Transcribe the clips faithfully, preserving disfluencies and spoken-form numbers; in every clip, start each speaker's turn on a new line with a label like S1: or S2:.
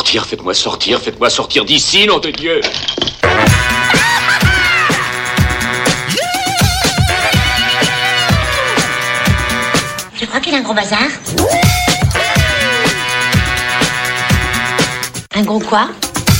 S1: sortir, faites-moi sortir, faites-moi sortir d'ici, nom de Dieu.
S2: Tu crois qu'il a un gros bazar? Un gros quoi?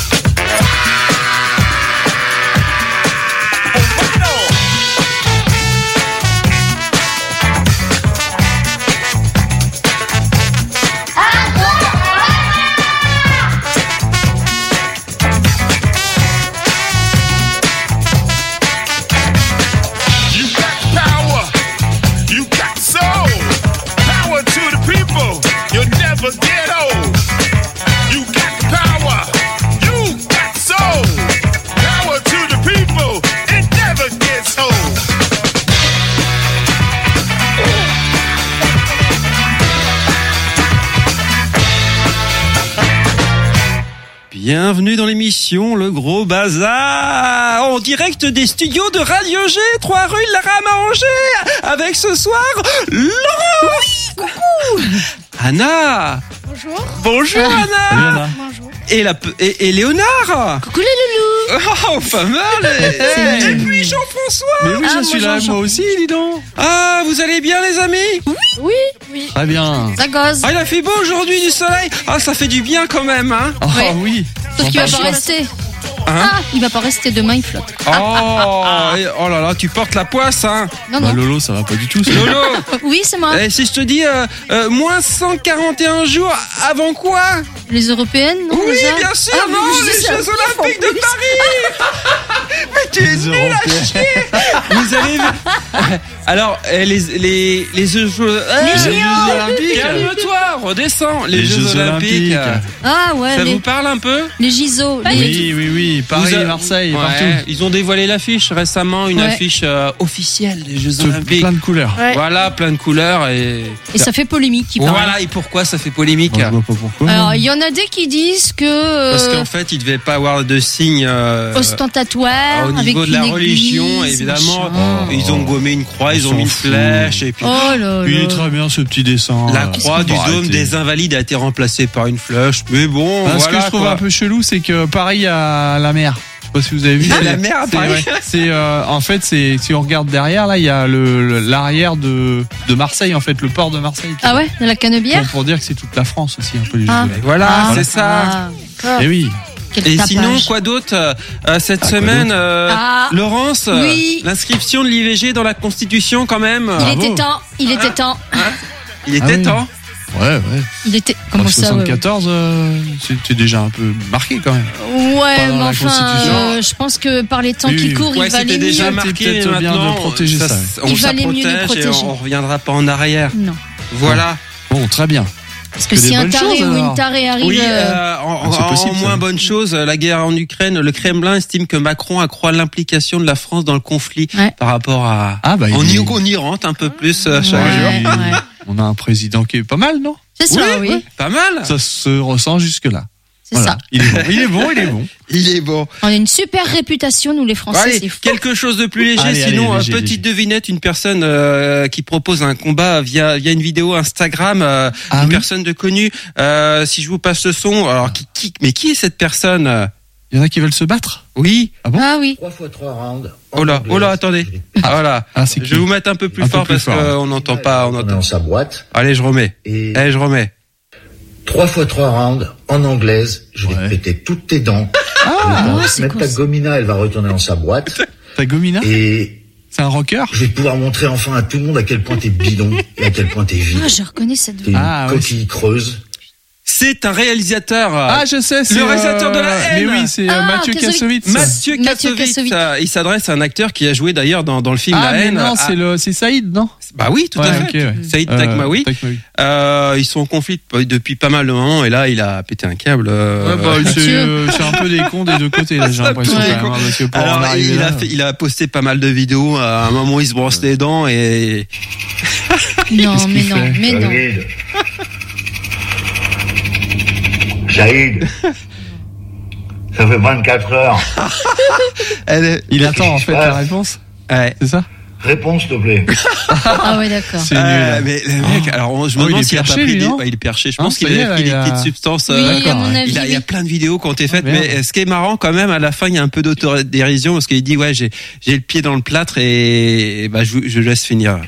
S3: Bienvenue dans l'émission Le Gros Bazar, en direct des studios de Radio G, trois rue de la Rame à Angers, avec ce soir Laurence. Oui, coucou. Anna.
S4: Bonjour.
S3: Bonjour Anna.
S4: Salut Anna. Bonjour.
S3: Et, la, et, et Léonard.
S4: Coucou les loulous.
S3: Oh, pas mal. Et, et puis Jean-François.
S5: Mais oui,
S4: ah,
S5: je suis là, moi aussi, dis donc.
S3: Ah, vous allez bien les amis?
S4: Oui. Oui. Oui.
S5: Très bien.
S4: Ça gosse.
S3: Ah, il a fait beau aujourd'hui, du soleil. Ah, ça fait du bien quand même, hein.
S5: Ah
S4: ouais.
S5: oui.
S4: Sauf qu'il va pas rester.
S3: Hein?
S4: Ah, il va pas rester, demain il flotte.
S3: Oh, et, oh là là, tu portes la poisse, hein.
S4: Non,
S5: Bah,
S4: non.
S5: Lolo, ça va pas du tout. Ça.
S3: Lolo.
S4: Oui, c'est moi.
S3: Et si je te dis euh, euh, moins cent quarante et un jours avant quoi?
S4: Les européennes, non?
S3: Oui,
S4: déjà
S3: bien sûr,
S4: ah,
S3: non,
S4: mais
S3: les
S4: je sais
S3: Jeux
S4: pas,
S3: Olympiques
S4: en
S3: de
S4: plus.
S3: Paris. Mais tu es
S5: Les
S3: nul à
S5: Européens.
S3: chier. Vous avez vu? Alors, eh, les les les Jeux
S4: Les
S3: Jeux
S4: J O.
S3: Olympiques. Calme-toi, redescends. Les,
S5: Les
S3: Jeux,
S5: Jeux
S3: Olympiques.
S5: Olympiques.
S4: Ah ouais,
S3: Ça
S4: les,
S3: vous parle un peu?
S4: les J O. Les...
S5: Oui, oui, oui. Paris,
S3: Vous a-
S5: Marseille,
S3: Ouais,
S5: partout.
S3: ils ont dévoilé l'affiche récemment, une
S4: Ouais.
S3: affiche euh, officielle des Jeux
S5: Tout-
S3: Olympiques.
S5: Plein de couleurs.
S4: Ouais.
S3: Voilà, plein de couleurs et.
S4: Et ça fait polémique, il paraît.
S3: Voilà, et pourquoi ça fait polémique?
S5: Moi, je vois pas pourquoi.
S4: Alors, il y en a des qui disent que euh,
S3: Parce qu'en fait, il devait pas avoir de signe euh,
S4: ostentatoire,
S3: au niveau
S4: avec
S3: de la
S4: une
S3: religion,
S4: église,
S3: évidemment.
S4: machin.
S3: Ils ont gommé une croix,
S5: On
S3: ils ont
S5: s'en
S3: mis une
S5: fout.
S3: flèche, et puis
S4: Oh là
S5: Il est
S4: là.
S5: très bien ce petit dessin.
S3: la
S5: là.
S3: croix du
S5: Faut
S3: dôme
S5: arrêter.
S3: des Invalides a été remplacée par une flèche. Mais bon,
S5: Ah,
S3: voilà.
S5: ce que je trouve
S3: quoi.
S5: un peu chelou, c'est que Paris a la mer. Je sais pas si vous avez vu.
S3: Ah,
S5: c'est-
S3: la mer à
S5: c'est-
S3: Paris.
S5: ouais. C'est euh, en fait, c'est si on regarde derrière, là, il y a le le- l'arrière de de Marseille, en fait, le port de Marseille.
S4: Ah ouais, de la canebière.
S5: Pour, pour dire que c'est toute la France aussi, un peu les Jeux
S4: Ah.
S5: Olympiques.
S3: Voilà,
S4: Ah.
S3: c'est ça.
S4: Ah, d'accord.
S5: Et oui.
S4: Quel
S3: Et
S4: tapage.
S3: sinon, quoi d'autre euh, euh, cette
S5: Ah, quoi
S3: semaine,
S5: d'autre
S3: euh,
S4: Ah.
S3: Laurence, euh,
S4: Oui.
S3: l'inscription de l'I V G dans la Constitution, quand même.
S4: Il
S5: Bravo.
S4: était temps, il était temps,
S3: Il était
S5: Ah oui.
S3: temps.
S5: Ouais, ouais.
S4: il était. Comment
S5: En
S4: ça, ouais, ouais.
S5: soixante-quatorze, euh, c'était déjà un peu marqué quand même.
S4: Ouais,
S5: Pas dans
S4: mais
S5: la
S4: enfin,
S5: Constitution.
S4: euh, je pense que par les temps
S5: Oui,
S4: qui
S5: oui.
S4: courent,
S3: Ouais,
S4: il valait
S3: c'était déjà
S4: mieux.
S3: marqué.
S5: peut-être
S3: mais
S5: bien
S3: maintenant,
S5: de protéger ça,
S3: s- On
S4: Il
S3: ça
S4: valait mieux de
S3: protège et
S4: protéger.
S3: on, on reviendra pas en arrière.
S4: Non,
S3: Voilà.
S5: Bon, très bien.
S4: parce que
S5: Que des
S4: si un
S5: bonnes
S4: taré
S5: choses,
S4: ou
S5: alors.
S4: une tarée arrive,
S3: Oui,
S4: euh,
S3: euh, en,
S5: Ah, c'est
S3: en-
S5: possible,
S3: en
S5: ça.
S3: moins bonne chose, la guerre en Ukraine, le Kremlin estime que Macron accroît l'implication de la France dans le conflit
S4: Ouais.
S3: par rapport à.
S5: Ah, bah,
S3: on,
S5: il
S3: y,
S5: est-
S3: on y rentre un peu plus euh, chaque
S4: Ouais,
S3: jour.
S4: ouais.
S5: On a un président qui est pas mal, non?
S4: c'est ça, oui,
S3: Pas mal.
S5: Ça se ressent jusque-là.
S4: c'est
S5: Voilà.
S4: ça.
S5: Il est bon, il est bon, il est bon.
S3: Il est bon.
S4: On a une super réputation, nous les Français,
S3: Allez,
S4: c'est fou.
S3: quelque chose de plus léger.
S5: Allez,
S3: sinon,
S5: allez,
S3: euh,
S5: léger,
S3: petite
S5: léger.
S3: devinette, une personne euh, qui propose un combat via via une vidéo Instagram, euh,
S5: Ah
S3: une
S5: oui
S3: personne de connue. Euh, si je vous passe ce son, alors qui, qui mais qui est cette personne?
S5: Il y en a qui veulent se battre?
S3: Oui.
S4: Ah oui.
S6: trois fois trois rounds.
S3: Oh là, oh là, attendez. Ah, voilà.
S5: Ah, c'est
S3: Je
S5: qui?
S3: vais vous mettre un peu plus
S5: Un peu
S3: fort
S5: plus
S3: parce
S5: fort,
S3: qu'on n'entend pas, on
S6: On est
S3: entend.
S6: dans sa boîte.
S3: Allez, je remets.
S6: Et
S3: Allez, je remets.
S6: trois fois trois rounds en anglaise. Je vais
S5: Ouais.
S6: te péter toutes tes dents.
S5: Ah,
S4: Ah,
S6: Je
S4: c'est
S6: vais mettre
S4: quoi
S6: ta
S4: ça
S6: gomina, elle va retourner dans sa boîte.
S5: t'as Gomina?
S6: Et
S5: C'est un rocker?
S6: je vais pouvoir montrer enfin à tout le monde à quel point t'es bidon et à quel point t'es vide.
S4: Ah, je reconnais cette
S6: T'es
S4: voix.
S6: une
S5: Ah, ouais,
S6: coquille creuse.
S3: C'est un réalisateur. euh,
S5: Ah, je sais, c'est
S3: le réalisateur de la
S5: Mais
S3: haine.
S5: oui, c'est euh,
S4: Ah,
S5: Mathieu
S4: Kassovitz.
S5: Kassovitz.
S3: Mathieu
S4: Mathieu
S3: Kassovitz.
S4: Kassovitz.
S3: euh, Il s'adresse à un acteur qui a joué d'ailleurs dans, dans le film
S5: Ah,
S3: La
S5: mais
S3: haine.
S5: non,
S3: Ah,
S5: c'est le, c'est Saïd, non?
S3: Bah oui, tout à
S5: Ouais,
S3: fait.
S5: ok, ouais.
S3: Saïd
S5: Euh,
S3: Takmaoui.
S5: Takmaoui.
S3: Euh, ils sont en conflit depuis pas mal de moments et là il a pété un câble. euh,
S5: Ouais, bah, c'est,
S4: Mathieu.
S5: euh, c'est un peu des cons des deux côtés, là, j'ai
S3: C'est un peu
S5: l'impression.
S3: des
S5: quand même,
S3: cons.
S5: hein, parce que pour en
S3: Alors
S5: arriver
S3: il
S5: là,
S3: a fait, il a posté pas mal de vidéos. À un moment il se brosse les dents et
S4: Non,
S5: Qu'est-ce
S4: mais
S5: qu'il
S4: non,
S5: fait
S4: mais non.
S6: Saïd. Saïd. Ça fait vingt-quatre heures.
S3: elle est-
S5: il attend, en fait,
S6: Ouais.
S5: la réponse.
S3: Ouais.
S5: C'est ça?
S6: Réponse, s'il te plaît.
S4: Ah ouais, d'accord.
S5: C'est
S3: Euh,
S5: nul.
S3: mais le mec, alors je me
S5: Oh, il
S3: demande
S5: est
S3: s'il a pas
S5: perché,
S3: pris
S5: lui,
S3: des...
S5: non
S3: ouais, il est perché. Je
S5: Hein,
S3: pense qu'il
S5: ça y est,
S3: a
S5: là,
S3: pris
S5: il
S3: des
S5: a-
S3: petites substances.
S4: Oui,
S3: euh,
S4: à mon avis.
S3: Il a, il y a
S4: oui.
S3: plein de vidéos qui ont été faites,
S5: Merde.
S3: mais ce qui est marrant quand même, à la fin, il y a un peu d'autodérision parce qu'il dit ouais, j'ai j'ai le pied dans le plâtre et, et bah je, vous- je laisse finir.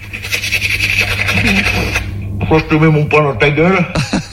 S6: Soit je te mets mon poing dans ta gueule,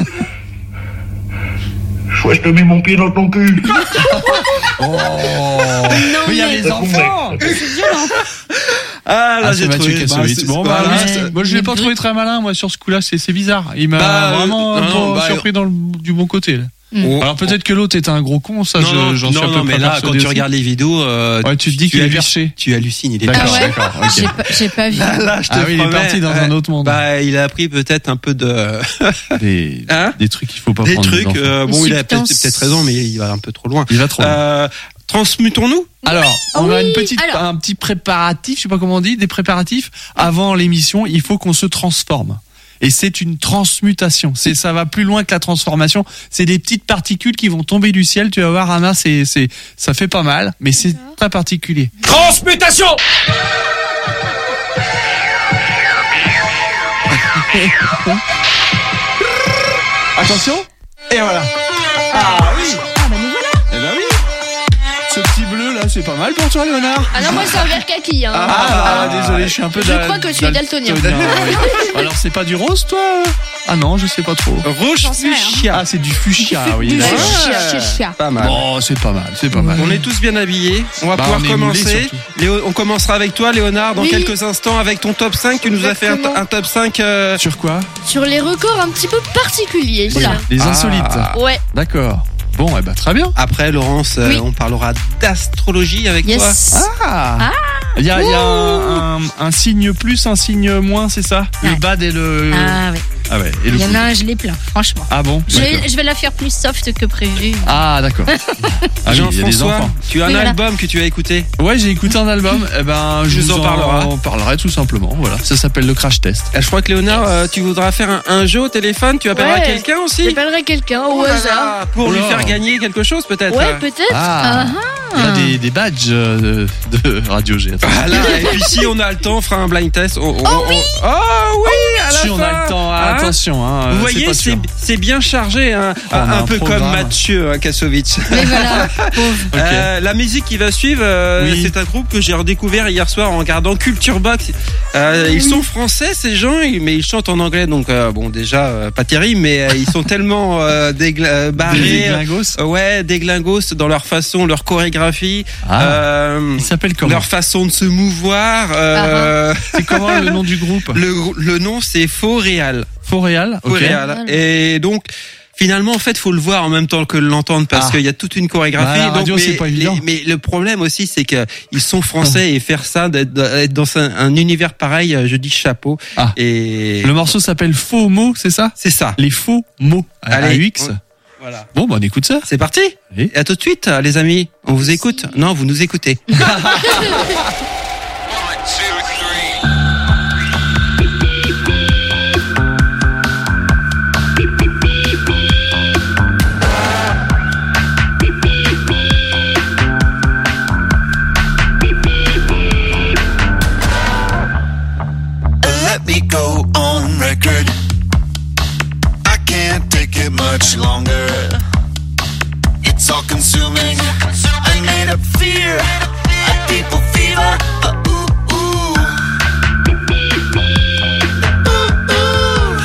S6: soit je te mets mon pied dans ton cul.
S4: Non,
S5: Mais il y a
S4: mais
S5: les enfants.
S4: c'est violent.
S3: Ah là,
S5: Ah,
S3: j'ai
S5: c'est Mathieu
S3: trouvé.
S5: Kassovitz.
S3: c'est-
S5: Bon,
S3: c'est
S5: bah,
S3: pas
S5: là,
S3: mal.
S5: c'est- moi, je l'ai
S4: Mais
S5: pas
S4: brut.
S5: trouvé très malin, moi, sur ce coup-là. C'est, c'est bizarre. Il m'a
S3: Bah,
S5: vraiment
S3: euh,
S5: un
S3: non,
S5: peu
S3: bah,
S5: surpris dans le, du bon côté, là.
S3: Oh.
S5: Alors, peut-être que l'autre est un gros con, ça,
S3: Non,
S5: je-
S3: non,
S5: j'en suis
S3: non,
S5: à peu
S3: non,
S5: près
S3: mais là,
S5: persuadé
S3: quand tu
S5: aussi.
S3: regardes les vidéos, euh,
S5: Ouais, tu te dis qu'il est
S3: halluc-
S5: perché.
S3: Tu hallucines, il est
S5: D'accord,
S3: perché.
S4: Ah ouais
S5: d'accord, ok.
S4: J'ai pas, j'ai pas vu.
S3: Là, là, je te
S5: Ah oui, il est
S3: promets,
S5: parti dans
S3: ouais.
S5: un autre monde.
S3: Bah, il a appris peut-être un peu de
S5: Des,
S3: Hein
S5: des trucs qu'il faut pas
S3: des
S5: prendre.
S3: trucs.
S5: enfants.
S3: euh, bon,
S4: Des
S3: il a peut-être
S4: substances.
S3: peut-être raison, mais il va un peu trop loin.
S5: Il va trop loin.
S3: Euh, transmutons-nous.
S5: Alors,
S4: Ah
S5: on a
S4: oui,
S5: une petite,
S4: alors.
S5: un petit préparatif, je sais pas comment on dit, des préparatifs. Avant l'émission, il faut qu'on se transforme. Et c'est une transmutation. C'est, ça va plus loin que la transformation. C'est des petites particules qui vont tomber du ciel. Tu vas voir, Anna, c'est, c'est, ça fait pas mal, mais c'est très particulier.
S1: Transmutation.
S5: Attention. Et voilà. Ah oui.
S4: Ah bah nous voilà.
S5: Eh ben oui. Ce petit bleu là, c'est pas mal pour toi, Léonard.
S4: Ah non, moi c'est un vert kaki. Hein.
S5: Ah, ah, désolé, je suis un peu
S4: Je
S5: dal-
S4: crois que je suis
S5: dal-
S4: daltonien.
S5: oui. Alors c'est pas du rose, toi? Ah non, je sais pas trop.
S3: Rouge
S4: J'en sais rien.
S3: fuchsia.
S5: Ah, c'est du fuchsia, oui.
S4: Du
S5: d'accord.
S4: fuchsia, fuchsia.
S3: Pas mal.
S5: Bon, c'est pas mal, c'est pas mal.
S3: On est tous bien habillés. On va
S5: Bah,
S3: pouvoir
S5: on est moulés,
S3: commencer.
S5: surtout.
S3: Léo, on commencera avec toi, Léonard, dans
S4: Oui.
S3: quelques instants avec ton top cinq. Tu nous as fait un,
S4: Exactement.
S3: un top cinq. euh,
S5: Sur quoi?
S4: Sur les records un petit peu particuliers.
S5: Oula,
S4: Oula.
S5: les
S3: Ah.
S5: insolites.
S4: Ouais.
S5: D'accord. Bon, eh ben très bien.
S3: Après, Laurence, euh,
S4: Oui.
S3: on parlera d'astrologie avec
S4: Yes.
S5: Ah.
S4: Ah.
S5: Il y a, il y a un, un, un signe plus, un signe moins, c'est ça? Le
S4: Ouais.
S5: bad et le.
S4: Ah oui.
S5: Ah ouais. Et le
S4: Il y en
S5: good.
S4: a un, je l'ai plein, franchement.
S5: Ah bon?
S4: Je
S5: D'accord.
S4: vais, je vais la faire plus soft que prévu.
S5: Ah d'accord. Ah oui, il y a des
S3: Jean-François,
S5: enfants.
S3: tu as un
S4: Oui, voilà.
S3: album que tu as écouté.
S5: Ouais, j'ai écouté un album. Eh ben, je
S3: Tu
S5: vous
S3: nous en parleras.
S5: en parlerai tout simplement. Voilà, ça s'appelle le Crash Test.
S3: Euh, Je crois que Léonard, euh, tu voudras faire un, un jeu au téléphone. Tu appelleras
S4: Ouais.
S3: quelqu'un aussi.
S4: J'appellerai quelqu'un au
S3: Oh là
S4: hasard.
S3: là, pour
S5: Oh
S3: lui
S5: là.
S3: faire gagner quelque chose peut-être.
S4: Ouais, peut-être.
S5: Ah.
S4: Ah,
S5: Il y a des, des badges euh, de, de Radio G. Attends.
S3: Voilà, et puis si on a le temps, on fera un blind test. On- on- on- oh oui, à la
S5: Si on
S3: fin.
S5: a le temps,
S3: Hein
S5: attention. Hein,
S3: Vous
S5: c'est
S3: voyez,
S5: pas
S3: c'est
S5: sûr.
S3: c'est bien chargé, hein,
S5: On a
S3: un,
S5: un
S3: peu
S5: programme.
S3: comme Mathieu hein, Kassovitz.
S4: Mais voilà, pauvre.
S5: Ok.
S3: Euh, la musique qui va suivre, euh,
S5: Oui.
S3: c'est un groupe que j'ai redécouvert hier soir en regardant Culture Box. Euh, ils sont français ces gens, mais ils chantent en anglais, donc euh, bon déjà euh, pas terrible, mais euh, ils sont tellement euh, dégl- euh,
S5: Des
S3: barrés,
S5: glingos.
S3: euh, ouais, déglingos dans leur façon, leur chorégraphie,
S5: Ah.
S3: euh,
S5: Il s'appelle comment?
S3: leur façon de se mouvoir. Euh,
S5: C'est comment le nom du groupe?
S3: le, le nom c'est Faux Réal.
S5: Faux Réal.
S3: Faux
S5: Ok.
S3: Réal. Et donc. Finalement, en fait, faut le voir en même temps que l'entendre parce
S5: Ah.
S3: qu'il y a toute une chorégraphie.
S5: Bah, la radio,
S3: Donc,
S5: c'est
S3: mais,
S5: pas évident.
S3: les- mais le problème aussi, c'est que ils sont français et faire ça, d'être d'être dans un, un univers pareil, je dis chapeau.
S5: Ah.
S3: Et
S5: Le morceau s'appelle Faux mots, c'est ça?
S3: c'est ça.
S5: Les faux mots. À
S3: Allez,
S5: A X.
S3: on- Voilà.
S5: Bon, bah, on écoute ça.
S3: C'est parti.
S5: Oui.
S3: Et à tout de suite, les amis. On vous écoute. Non, vous nous écoutez.
S7: Let me go on record. I can't take it much longer. It's all consuming. I made up fear. A people fever. Uh, ooh, ooh. Ooh, ooh.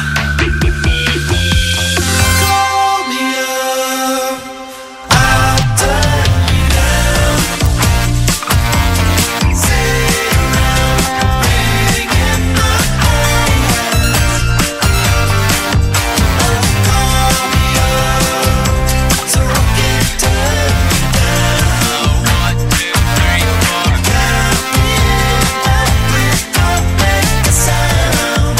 S7: Call me up. I'll turn you down. Sit around, reading in my eyes. Oh, call me up, so I can turn you down. One, two, three, four. Count me in, but please don't make a sound.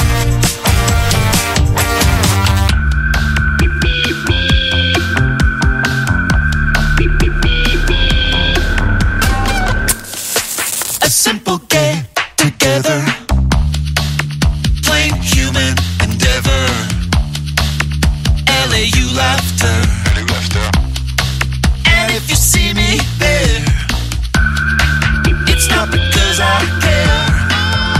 S7: A simple get together, plain human endeavor. L A U laughter. And if you see me there, it's not because I care.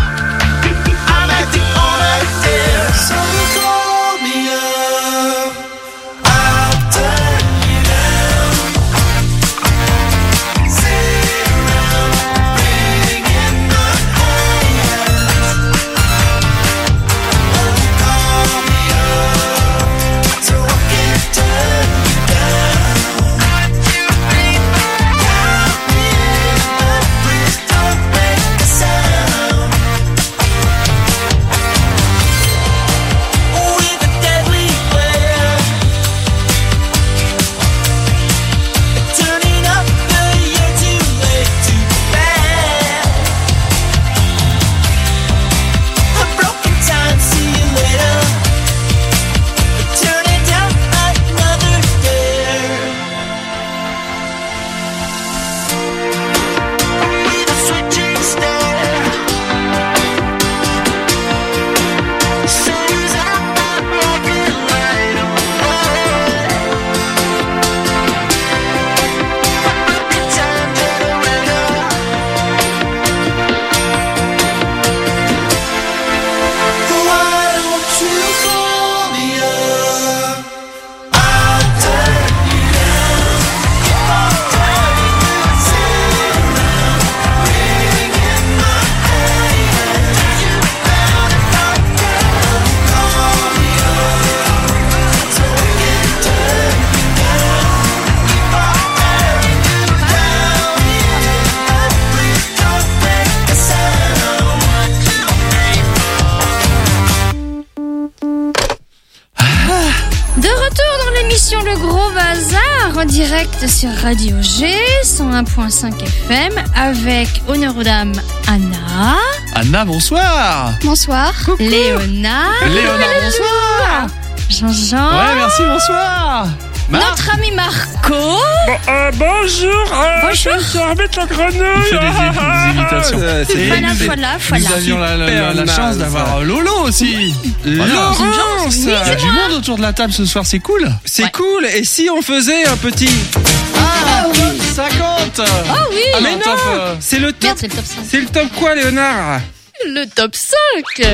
S4: retour dans l'émission Le Gros Bazar en direct sur Radio G cent un virgule cinq F M avec honneur aux dames Anna.
S5: Anna, bonsoir.
S4: Bonsoir. Léonard.
S5: Léonard, bonsoir.
S4: Jean-Jean.
S5: Ouais, merci, bonsoir. Marc.
S4: Notre ami Marco.
S3: Bon, euh, bonjour. Euh,
S4: Bonjour.
S3: Je vais remettre la grenouille.
S5: Il fait des, des imitations.
S3: Euh, c'est
S5: Et
S4: Voilà,
S5: nous,
S4: voilà,
S5: nous
S4: voilà.
S5: avions la, la-
S3: Super
S5: la chance
S3: naze.
S5: d'avoir euh, Lolo aussi. Voilà.
S3: Laurence.
S5: Il y a du monde autour de la table ce soir, c'est cool.
S3: C'est
S4: Ouais.
S3: cool. Et si on faisait un petit...
S5: Ah, cinquante.
S4: Oh oui.
S3: Ah mais
S5: Un
S3: non,
S5: top, euh,
S3: c'est le top.
S4: Merde, c'est le top cinq.
S3: C'est le top quoi, Léonard?
S4: Le top cinq.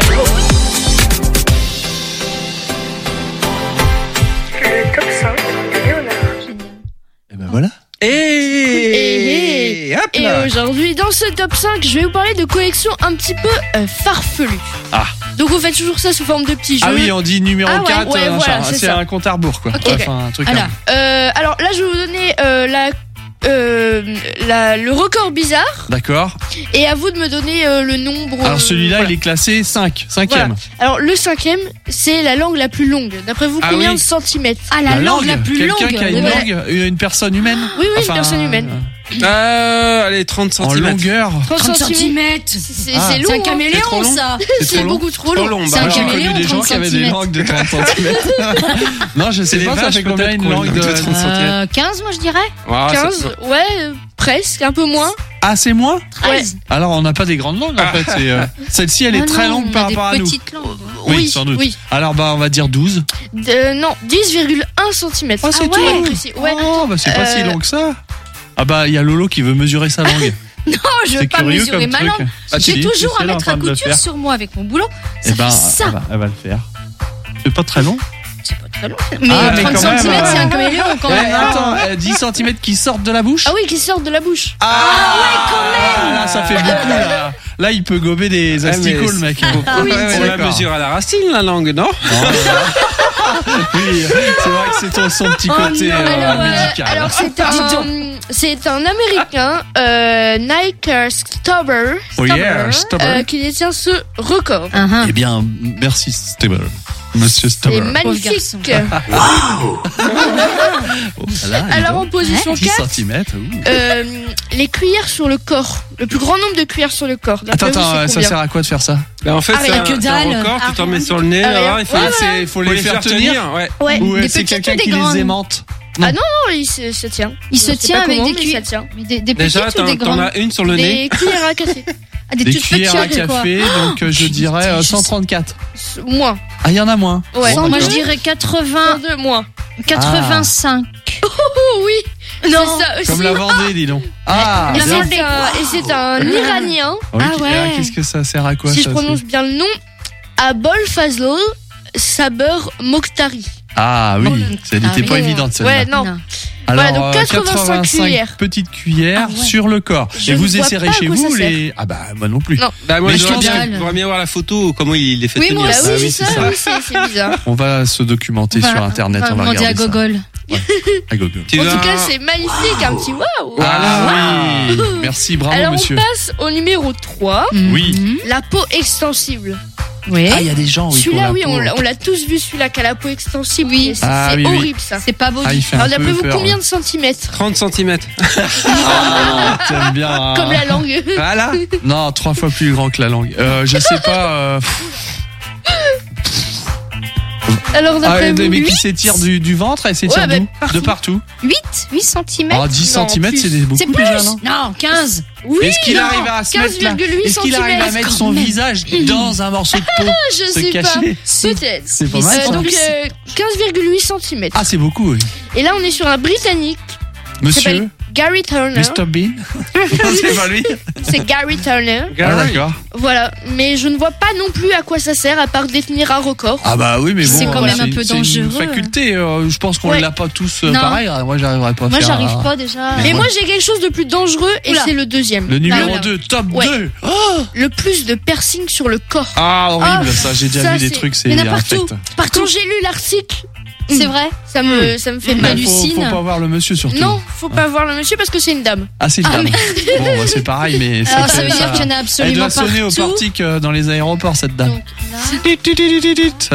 S5: Et ben voilà.
S3: Et,
S4: Et-
S3: hop
S4: Et
S3: là.
S4: aujourd'hui, dans ce top cinq, je vais vous parler de collections un petit peu euh, farfelues.
S5: Ah.
S4: Donc on fait toujours ça sous forme de petits jeux.
S5: Ah oui, on dit numéro
S4: Ah ouais,
S5: quatre,
S4: ouais,
S5: euh,
S4: voilà,
S5: machin.
S4: c'est
S5: c'est
S4: ça.
S5: un compte à rebours quoi.
S4: Ok,
S5: Ouais,
S4: ok.
S5: enfin, un truc
S4: Voilà.
S5: un-
S4: Euh, alors là, je vais vous donner euh, la, euh, la, le record bizarre
S5: D'accord.
S4: et à vous de me donner euh, le nombre.
S5: Alors celui-là,
S4: voilà.
S5: il est classé cinq, cinquième.
S4: Alors le cinquième, c'est la langue la plus longue. D'après vous,
S3: Ah
S4: combien
S3: oui.
S4: de centimètres?
S8: Ah, la, langue, la plus
S5: Quelqu'un
S8: longue.
S5: qui a une
S4: Ouais.
S5: langue, une personne humaine.
S4: Oui, oui,
S5: Enfin,
S4: une personne humaine.
S3: Euh, allez, trente
S5: En
S3: centimètres.
S5: longueur.
S4: trente
S8: trente
S4: centimètres.
S8: centimètres.
S4: C'est
S5: Ah.
S4: c'est long.
S8: C'est un
S4: hein.
S5: C'est trop
S8: caméléon,
S5: long.
S8: ça.
S5: C'est
S4: C'est
S5: trop long.
S4: beaucoup trop
S3: Trop
S4: long.
S3: long,
S8: C'est
S3: bah,
S8: un
S5: Moi, j'ai
S8: caméléon,
S5: connu des gens
S8: trente
S5: qui avaient des
S8: centimètres.
S5: langues de trente centimètres. Non, je sais
S3: C'est
S5: pas,
S3: les
S5: ça
S3: vaches,
S5: fait combien
S3: peut-être,
S5: une
S3: quoi,
S5: langue
S3: une
S5: de...
S3: langue de trente centimètres.
S8: Euh, quinze, moi, je dirais.
S3: Ah, ça-
S4: quinze, ouais, euh, presque, un peu moins.
S5: Ah, c'est moins
S8: treize.
S5: Alors, on n'a pas des grandes langues, en
S3: Ah.
S5: fait. c'est, euh, Celle-ci, elle est
S8: Ah
S5: très
S8: non,
S5: longue
S8: on
S5: par
S8: a des
S5: rapport à nous.
S8: petites langues.
S5: Oui,
S4: Oui,
S5: sans doute.
S4: oui.
S5: Alors, bah, on va dire douze.
S4: Euh, non, dix virgule un centimètres.
S5: Ah, c'est
S4: ouais,
S5: tout.
S4: précis. Ouais.
S5: Oh, bah, c'est pas si
S4: Euh,
S5: long que ça. Ah, bah, il y a Lolo qui veut mesurer sa langue.
S8: Non, je veux
S5: C'est
S8: pas
S5: curieux
S8: mesurer
S5: comme
S8: ma
S5: truc.
S8: langue.
S5: Ah, tu
S8: J'ai
S5: dis,
S8: toujours
S5: tu sais,
S8: un
S5: elle est en
S8: mètre à
S5: train de le
S8: couture
S5: faire.
S8: sur moi avec mon boulot.
S5: Eh
S8: Ça
S5: ben,
S8: fait ça.
S5: elle va, elle va le faire. C'est pas très long.
S8: C'est pas très long. Mais
S5: Ah, mais
S8: trente
S5: quand même,
S8: centimètres,
S5: euh,
S8: c'est un caméléon quand
S5: Eh,
S8: même.
S5: attends, euh, dix centimètres qui sortent de la bouche.
S4: Ah oui, qui sortent de la bouche.
S5: Ah, ouais, quand même. Là, ça fait beaucoup, là. Là, il peut gober des
S3: Ah, mais
S5: asticots, le mec.
S3: Ah, oui,
S5: Ouais,
S3: on la
S5: d'accord.
S3: mesure à la racine, la langue, non?
S5: Oui, c'est vrai que c'est ton, son petit côté
S8: non.
S5: euh,
S4: Alors, euh,
S5: musical.
S4: alors c'est
S8: Dis
S4: un, c'est un Américain, euh, Nike Stubber,
S5: Oh yeah, Stubber.
S4: euh, qui détient ce record.
S8: Ah, ah.
S5: Eh bien, merci Stubber. Monsieur
S4: C'est
S5: Stubber.
S4: magnifique.
S5: Oh, là, dis
S4: Alors en
S5: donc.
S4: position
S5: dix
S4: quatre,
S5: centimètres.
S4: euh, les cuillères sur le corps. Le plus grand nombre de cuillères sur le corps.
S5: Attends,
S4: D'après vous,
S5: attends,
S4: c'est
S5: ça
S4: combien
S5: sert à quoi de faire ça?
S3: Bah, en fait,
S4: Ah,
S3: c'est
S4: rien
S3: un,
S8: que
S3: c'est un
S8: dalle.
S3: record, tu t'en
S8: Ah,
S3: mets sur le nez,
S4: ah,
S3: là,
S4: rien.
S3: il faut,
S4: Ouais,
S5: Ah, c'est, faut
S3: faut
S5: les faire tenir.
S3: ouais.
S4: Ouais.
S5: Ou euh,
S8: Des
S5: c'est
S8: petites
S5: quelqu'un
S8: ou des
S5: qui
S8: grandes
S5: les aimante?
S4: Ah non, non, il se, se tient.
S8: Il se
S4: Je sais
S8: tient
S4: pas
S8: avec
S4: comment,
S8: des
S4: mais
S8: cuillères.
S4: ça tient.
S8: Mais des, des petites
S3: Déjà,
S8: ou
S3: t'en,
S8: des
S3: t'en
S8: grandes?
S3: as une sur le nez.
S4: Des cuillères à café.
S8: Ah, des,
S5: Des
S8: toutes
S5: cuillères à
S8: petites, quoi.
S5: café, donc euh, je
S8: putain,
S5: dirais euh,
S8: je sais.
S5: cent trente-quatre.
S4: S- Moins.
S5: Ah, il y en a moins.
S4: Ouais.
S5: Bon,
S8: Moi, je
S5: d'accord.
S8: dirais quatre-vingts,
S4: deux moins.
S8: quatre-vingt-cinq.
S4: Oh oui.
S8: Non.
S4: C'est ça aussi.
S5: Comme la Vendée, dis donc. Ah,
S4: Et
S5: bien.
S4: c'est un, et c'est un Iranien,
S5: Oui,
S8: Ah ouais.
S5: alors, qu'est-ce que ça sert à quoi
S4: si
S5: ça
S4: je prononce bien le nom, Abol Fazl Saber Mokhtari.
S5: Ah oui, ça n'était
S8: Ah
S5: pas
S8: oui.
S5: évidente celle-là.
S4: Ouais, non.
S8: Non.
S5: Alors,
S4: Voilà, donc
S5: euh,
S4: quatre-vingt-cinq cuillères.
S5: petites cuillères
S8: Ah ouais.
S5: sur le corps.
S4: Je
S5: Et
S4: ne
S5: vous
S4: vois
S5: essayerez
S4: pas à
S5: chez
S4: quoi
S5: vous
S4: ça
S5: les... Ah bah moi non plus.
S4: Non.
S3: Bah, moi,
S5: Mais
S3: je
S5: je
S3: j'aimerais
S5: pense
S3: bien,
S8: que-
S3: j'aimerais bien voir la photo, comment il les fait
S8: Oui,
S3: tenir.
S8: moi
S4: Bah
S8: aussi.
S4: oui,
S5: oui,
S4: c'est
S5: c'est
S4: ça,
S5: ça.
S4: oui, c'est c'est bizarre.
S5: On va se documenter
S8: Va-
S5: sur internet,
S8: va
S5: on va
S8: demander
S5: regarder
S8: à
S5: ça.
S8: Gogol.
S5: À Google.
S3: Tu
S4: En
S3: vas-
S4: tout cas, c'est magnifique, un petit waouh.
S5: Ah oui, merci, bravo
S4: Alors
S5: monsieur.
S4: on passe au numéro trois,
S5: Oui.
S4: la peau extensible.
S8: Oui.
S5: Ah, il y a des gens oui, qui ont
S4: Celui-là,
S5: la
S4: oui,
S5: peau.
S4: on l'a, on l'a tous vu, celui-là qui a la peau extensible.
S8: Oui.
S4: Et c'est
S5: Ah,
S4: c'est
S5: oui, oui.
S4: horrible ça.
S8: C'est pas beau.
S5: Ah, il fait
S4: Alors
S5: un
S4: d'après
S5: peu
S4: vous,
S5: peur.
S4: combien de centimètres?
S3: trente centimètres.
S5: Ah, t'aimes bien. hein.
S4: Comme la langue.
S3: Voilà.
S5: Non, trois fois plus grand que la langue. Euh, je sais pas. euh,
S4: Alors
S5: Ah,
S4: d'après vous,
S5: mais qui
S4: huit
S5: s'étire du, du ventre, elle s'étire
S4: Ouais, mais
S5: d'où De partout.
S8: huit, huit centimètres.
S5: Ah, dix
S4: Non,
S5: centimètres,
S4: plus.
S5: c'est des- beaucoup
S8: C'est plus.
S5: déjà, non
S8: Non, quinze.
S4: Oui,
S5: Est-ce qu'il
S4: non,
S5: arrive à se mettre là
S4: quinze virgule huit
S5: Est-ce qu'il arrive à
S4: centimètres.
S5: mettre son visage dans un morceau de peau
S4: Je
S5: se
S4: sais pas.
S5: cacher
S4: Peut-être.
S5: C'est pas
S8: Mais
S5: mal.
S8: c'est
S5: ça.
S4: Euh,
S8: en
S4: donc
S8: plus,
S4: euh, quinze virgule huit centimètres.
S5: Ah, c'est beaucoup, oui.
S4: Et là, on est sur un Britannique.
S5: Monsieur
S4: s'appelle Gary Turner.
S5: mister Bean C'est pas lui
S4: C'est Gary Turner.
S5: Ah, d'accord.
S4: Voilà. Mais je ne vois pas non plus à quoi ça sert à part détenir un record.
S5: Ah, bah oui, mais bon.
S8: C'est quand
S5: voilà,
S8: même un peu
S5: c'est une
S8: dangereux.
S5: faculté. euh, je pense qu'on
S4: Ouais.
S5: l'a pas tous euh,
S8: Non.
S5: pareil. Moi, j'arriverai pas à
S8: Moi,
S5: faire.
S8: j'arrive
S5: un-
S8: pas déjà.
S4: Mais
S5: moi-
S4: moi, j'ai quelque chose de plus dangereux et
S8: Oula.
S4: c'est le deuxième.
S5: Le numéro
S8: Là,
S5: deux, top
S4: Ouais.
S5: deux.
S4: Le plus de piercing sur le corps.
S5: Ah, horrible,
S4: Ah,
S5: ça, j'ai déjà
S4: ça,
S5: vu des
S4: c'est-
S5: trucs, c'est
S8: il y en a partout.
S5: infect.
S4: Quand j'ai lu l'article,
S8: C'est vrai.
S4: ça me, ça me fait
S8: Mmh.
S4: mal.
S5: Mais faut,
S8: hallucine.
S5: faut pas voir le monsieur surtout.
S4: Non, faut pas voir le monsieur parce que c'est une dame.
S5: Ah, c'est une
S8: Ah,
S5: dame. Bon, bah, c'est pareil, mais c'est
S8: Alors, ça
S5: que
S8: veut dire qu'il y en a
S5: Elle
S8: absolument
S5: doit sonner au
S8: partout.
S5: portique euh, dans les aéroports, cette dame.
S8: Donc, là.
S5: Tit, tit, tit, tit, tit. Ça-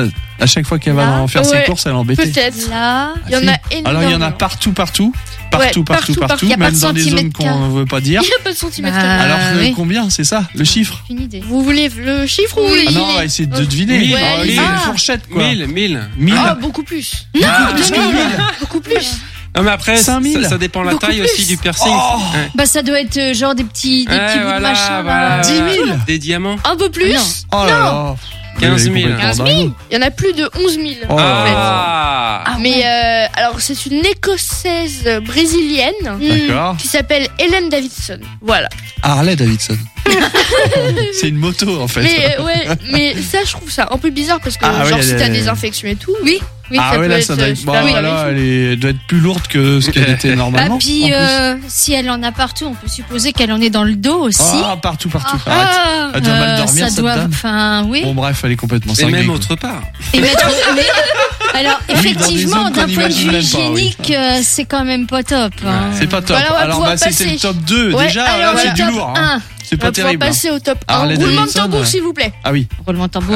S5: À chaque fois qu'elle va
S4: Là.
S5: en faire
S9: Ouais,
S5: ses courses, elle est embêtée.
S9: Peut-être.
S4: Là.
S9: Il y en a énormément.
S5: Alors il y en a partout, partout, partout,
S9: Ouais,
S5: partout,
S9: partout,
S5: partout,
S9: partout.
S4: Y a pas
S5: même
S4: de
S5: dans des zones
S4: centimètres
S5: qu'on ne veut pas dire.
S9: Il n'y a pas de centimètres.
S4: Bah,
S5: Alors que
S4: oui.
S5: combien, c'est ça, le chiffre?
S4: Une idée.
S9: Vous voulez le chiffre ou vous voulez
S5: Ah non, on
S9: deviner
S5: va essayer de deviner.
S3: Mille.
S5: Ah,
S9: Ouais,
S5: c'est
S3: mille.
S5: une fourchette quoi.
S3: mille, mille.
S5: Mille.
S9: Ah, beaucoup plus.
S4: Non,
S3: Ah,
S4: deux mille.
S9: Beaucoup plus.
S3: Non, mais après,
S5: cinq mille.
S3: ça, ça dépend de la
S9: Beaucoup
S3: taille
S9: plus.
S3: aussi du piercing.
S5: Oh.
S3: Ouais.
S4: Bah, ça doit être euh, genre des petits, des
S3: Ouais,
S4: petits bouts
S3: voilà,
S4: de machin,
S3: voilà.
S4: là.
S5: dix mille.
S3: Des diamants.
S9: Un peu plus.
S4: Ah non.
S5: Oh là là.
S3: quinze mille.
S5: Elle est complètement
S9: quinze
S5: dingue.
S9: Il y en a plus de onze mille.
S5: Oh là là.
S3: Ah.
S4: Ah,
S9: Mais euh, alors, c'est une écossaise brésilienne
S5: D'accord.
S9: qui s'appelle Helen Davidson. Voilà.
S5: Harley Davidson. C'est une moto en fait.
S9: Mais euh, ouais, mais ça, je trouve ça un peu bizarre parce que,
S5: Ah,
S9: genre,
S5: oui,
S9: si
S5: elle
S9: t'as
S5: est-
S9: des infections et tout,
S4: Oui.
S9: oui,
S5: Ah
S9: ça
S5: ouais,
S9: peut
S5: là,
S9: être
S5: ça doit
S9: euh,
S5: être.
S9: super
S5: Bon,
S9: grave et
S5: là,
S9: tout.
S5: elle est- doit être plus lourde que ce qu'elle était
S4: Bah,
S5: normalement. en
S4: puis,
S5: plus.
S4: euh, si elle en a partout, on peut supposer qu'elle en est dans le dos aussi.
S5: Ah, partout, partout. Arrête.
S4: Ah,
S5: Elle doit mal dormir,
S4: ça
S5: cette
S4: doit,
S5: dame.
S4: enfin, oui.
S5: Bon, bref, elle est complètement
S3: Et
S5: cinglée.
S3: même
S5: quoi.
S3: autre part.
S4: Et mettre, mais- alors,
S5: Oui, dans des
S4: effectivement,
S5: zones
S4: d'un
S5: qu'on
S4: point de
S5: imagine
S4: vue
S5: même pas, oui.
S4: hygiénique, euh, c'est quand même pas top. hein.
S5: C'est pas top.
S9: Voilà, on va
S5: Alors,
S9: pouvoir
S5: bah, c'était
S9: passer.
S5: le top deux.
S9: Ouais,
S5: Déjà,
S9: alors,
S5: là, c'est
S9: le
S5: du
S9: top
S5: lourd. hein.
S4: Un,
S5: C'est
S9: On
S5: pas
S9: va pouvoir
S5: terrible. hein.
S9: passer au top un.
S5: Harley
S9: Roulement de
S5: Davidson,
S9: tambour,
S5: euh.
S9: s'il vous plaît.
S5: Ah oui.
S4: roulement de tambour.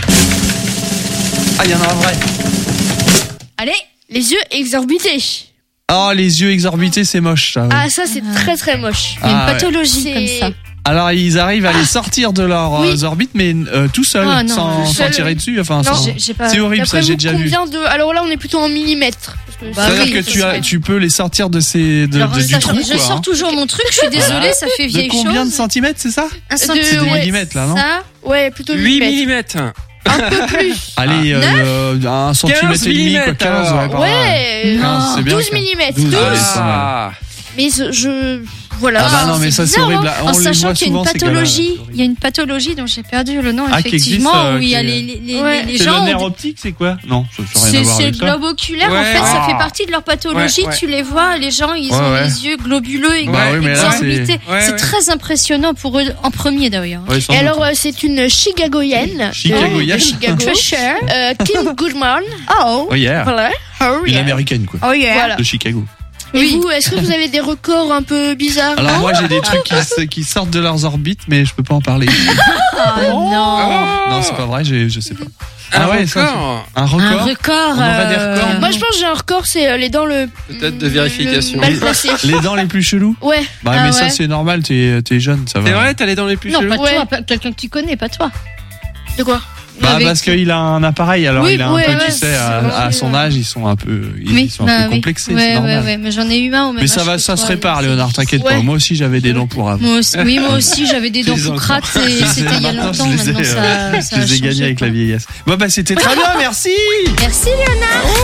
S5: Ah, il y en a un vrai.
S4: Allez,
S9: Les yeux exorbités.
S5: Oh, les yeux exorbités, c'est moche, ça. oui.
S9: Ah, ça, c'est très très moche.
S4: il y a une
S5: Ah, ouais.
S4: pathologie
S9: C'est-
S4: comme ça.
S5: Alors, ils arrivent à les sortir de leurs
S9: Oui.
S5: euh, orbites, mais euh, tout seul,
S4: Ah, non,
S5: sans,
S9: tout
S5: sans
S9: seul.
S5: tirer dessus. Enfin,
S9: Non,
S5: sans-
S4: J'ai- j'ai pas-
S5: C'est horrible, ça,
S9: D'après
S5: j'ai
S9: vous,
S5: déjà vu.
S9: combien de. Alors là, on est plutôt en millimètres. Parce que
S4: Bah
S5: C'est-à-dire
S4: oui,
S5: que
S4: ça
S5: tu, as,
S9: serait-
S5: tu peux les sortir de ces de,
S4: Alors,
S5: de- du
S4: sachant
S5: trou,
S4: que je
S5: quoi.
S4: sors
S5: hein.
S4: toujours mon truc, je suis désolée, ça fait
S5: De
S4: vieille
S5: combien de
S4: chose.
S5: centimètres, c'est ça?
S4: Un
S9: De-
S4: centimètre.
S5: C'est des
S9: ouais,
S5: millimètres, là, non?
S4: Ça,
S9: Ouais, plutôt
S3: huit
S9: millimètres.
S3: millimètres.
S9: Un peu plus.
S5: Allez, euh, un centimètre et demi, quoi,
S3: millimètres,
S5: quinze, ouais,
S3: alors.
S5: par là.
S9: Ouais.
S5: quinze, c'est bien,
S9: douze
S5: quoi.
S9: millimètres.
S5: douze,
S9: douze.
S5: allez, c'est pas mal.
S3: Ah.
S9: Mais je. je- Voilà.
S5: Ah bah non, mais ça, c'est
S4: bizarre,
S5: horrible.
S4: hein.
S5: On
S4: En
S5: les
S4: sachant
S5: voit
S4: qu'il y a une
S5: souvent, ces gars-là.
S4: pathologie,
S5: C'est horrible.
S4: il y a une pathologie dont j'ai perdu le nom,
S5: Ah, qui
S4: effectivement,
S5: existe, euh,
S4: où il y a
S5: qui-
S4: les, les, les,
S9: Ouais.
S4: les
S5: C'est
S4: gens.
S5: le
S4: ont
S5: nerf
S4: des-
S5: optique, c'est quoi? Non, ça n'a rien à
S4: C'est
S5: voir
S4: c'est le
S5: avec ça.
S4: globe oculaire, en
S3: Ouais.
S4: fait, ça
S5: Ah.
S4: fait partie de leur pathologie.
S3: Ouais, ouais.
S4: Tu les vois, les gens, ils
S5: Ouais,
S4: ont
S5: ouais.
S4: les yeux globuleux et
S3: Bah
S5: oui, mais là,
S4: exorbités.
S3: c'est- Ouais,
S4: C'est
S3: ouais.
S4: très impressionnant pour eux, en premier d'ailleurs.
S5: Ouais, sans
S9: Et
S5: doute.
S9: alors, euh, c'est une Chicagoienne.
S5: Chicagoienne.
S9: de Chicago.
S4: Trisha.
S9: Euh, Kim Goodman.
S4: Oh,
S5: Oh yeah.
S9: Voilà. Oh,
S5: Une
S9: yeah.
S5: américaine, quoi.
S4: oh yeah.
S9: Voilà.
S5: De Chicago.
S9: Et
S4: Oui.
S9: vous, est-ce que vous avez des records un peu bizarres?
S5: Alors moi j'ai des trucs qui, se- qui sortent de leurs orbites, mais je peux pas en parler.
S4: Ah non.
S5: Non, c'est pas vrai, j'ai- je sais pas.
S3: Un
S5: Ah ouais, ça,
S3: record.
S5: Un
S4: Un
S5: record.
S4: record.
S5: On aurait des
S4: euh,
S5: records.
S9: Moi, je pense que j'ai un record, c'est euh, les dents le.
S3: Peut-être de vérification.
S9: le mal placé.
S5: Les dents les plus chelous.
S9: Ouais.
S5: Bah
S4: Ah
S5: mais ça
S4: ouais.
S5: c'est normal, t'es t'es jeune, ça va.
S3: C'est vrai, t'as les dents les plus
S4: Non,
S3: chelous.
S4: pas
S9: Ouais.
S4: toi, pas- quelqu'un que tu connais, pas toi.
S9: De quoi?
S5: Bah
S4: Avec-
S5: parce qu'il a un appareil, alors
S9: Oui,
S5: il a un
S9: ouais,
S5: peu,
S9: ouais,
S5: tu sais,
S9: c'est
S5: à,
S9: vrai.
S5: à son âge, ils sont un peu, ils,
S4: Oui,
S5: sont un
S4: bah
S5: peu
S4: oui.
S5: complexés,
S4: Ouais,
S5: c'est
S4: ouais,
S5: normal.
S4: ouais, mais j'en ai eu un au même
S5: Mais ça
S4: âge
S5: va,
S4: que
S5: ça
S4: toi,
S5: se répare,
S4: et
S5: Léonard,
S4: c'est-
S5: t'inquiète
S9: Ouais.
S5: pas. Moi aussi j'avais des dents pour avant.
S4: Moi aussi, oui, moi aussi, j'avais des dents
S5: Je les ai
S4: Socrate
S5: encore.
S4: et
S5: Je les ai-
S4: c'était il y a
S5: maintenant,
S4: longtemps.
S5: je les ai,
S4: Maintenant, ça,
S5: euh,
S4: ça
S5: Je
S4: a
S5: les ai gagnés
S4: changé,
S5: avec
S4: quoi.
S5: la vieillesse. Bon bah c'était très bien, merci.
S4: Merci, Léonard.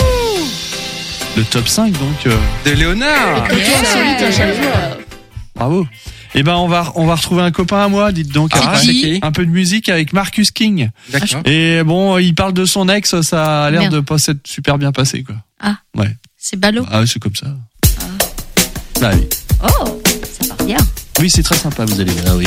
S5: Le top cinq donc. euh,
S3: De Léonard.
S5: Bravo. Eh ben on va on va retrouver un copain à moi, dites donc.
S3: Ah,
S5: après.
S3: c'est qui?
S5: Un peu de musique avec Marcus King.
S3: D'accord.
S5: Et bon, il parle de son ex, ça a l'air
S4: Merde.
S5: de pas s'être super bien passé quoi.
S4: Ah.
S5: Ouais.
S4: C'est ballot.
S5: Ah, c'est comme ça. Bah oui.
S4: Oh, ça part bien.
S5: Oui, c'est très sympa, vous allez voir. Oui.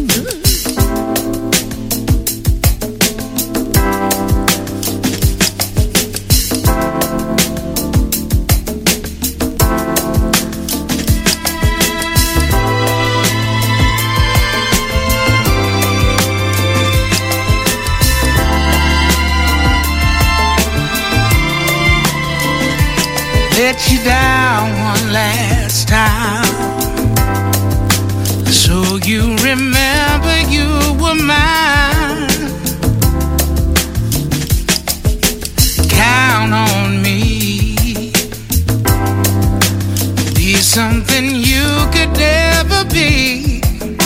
S10: Let you down one last time, so you remember you were mine. Count on me, be something you could never be.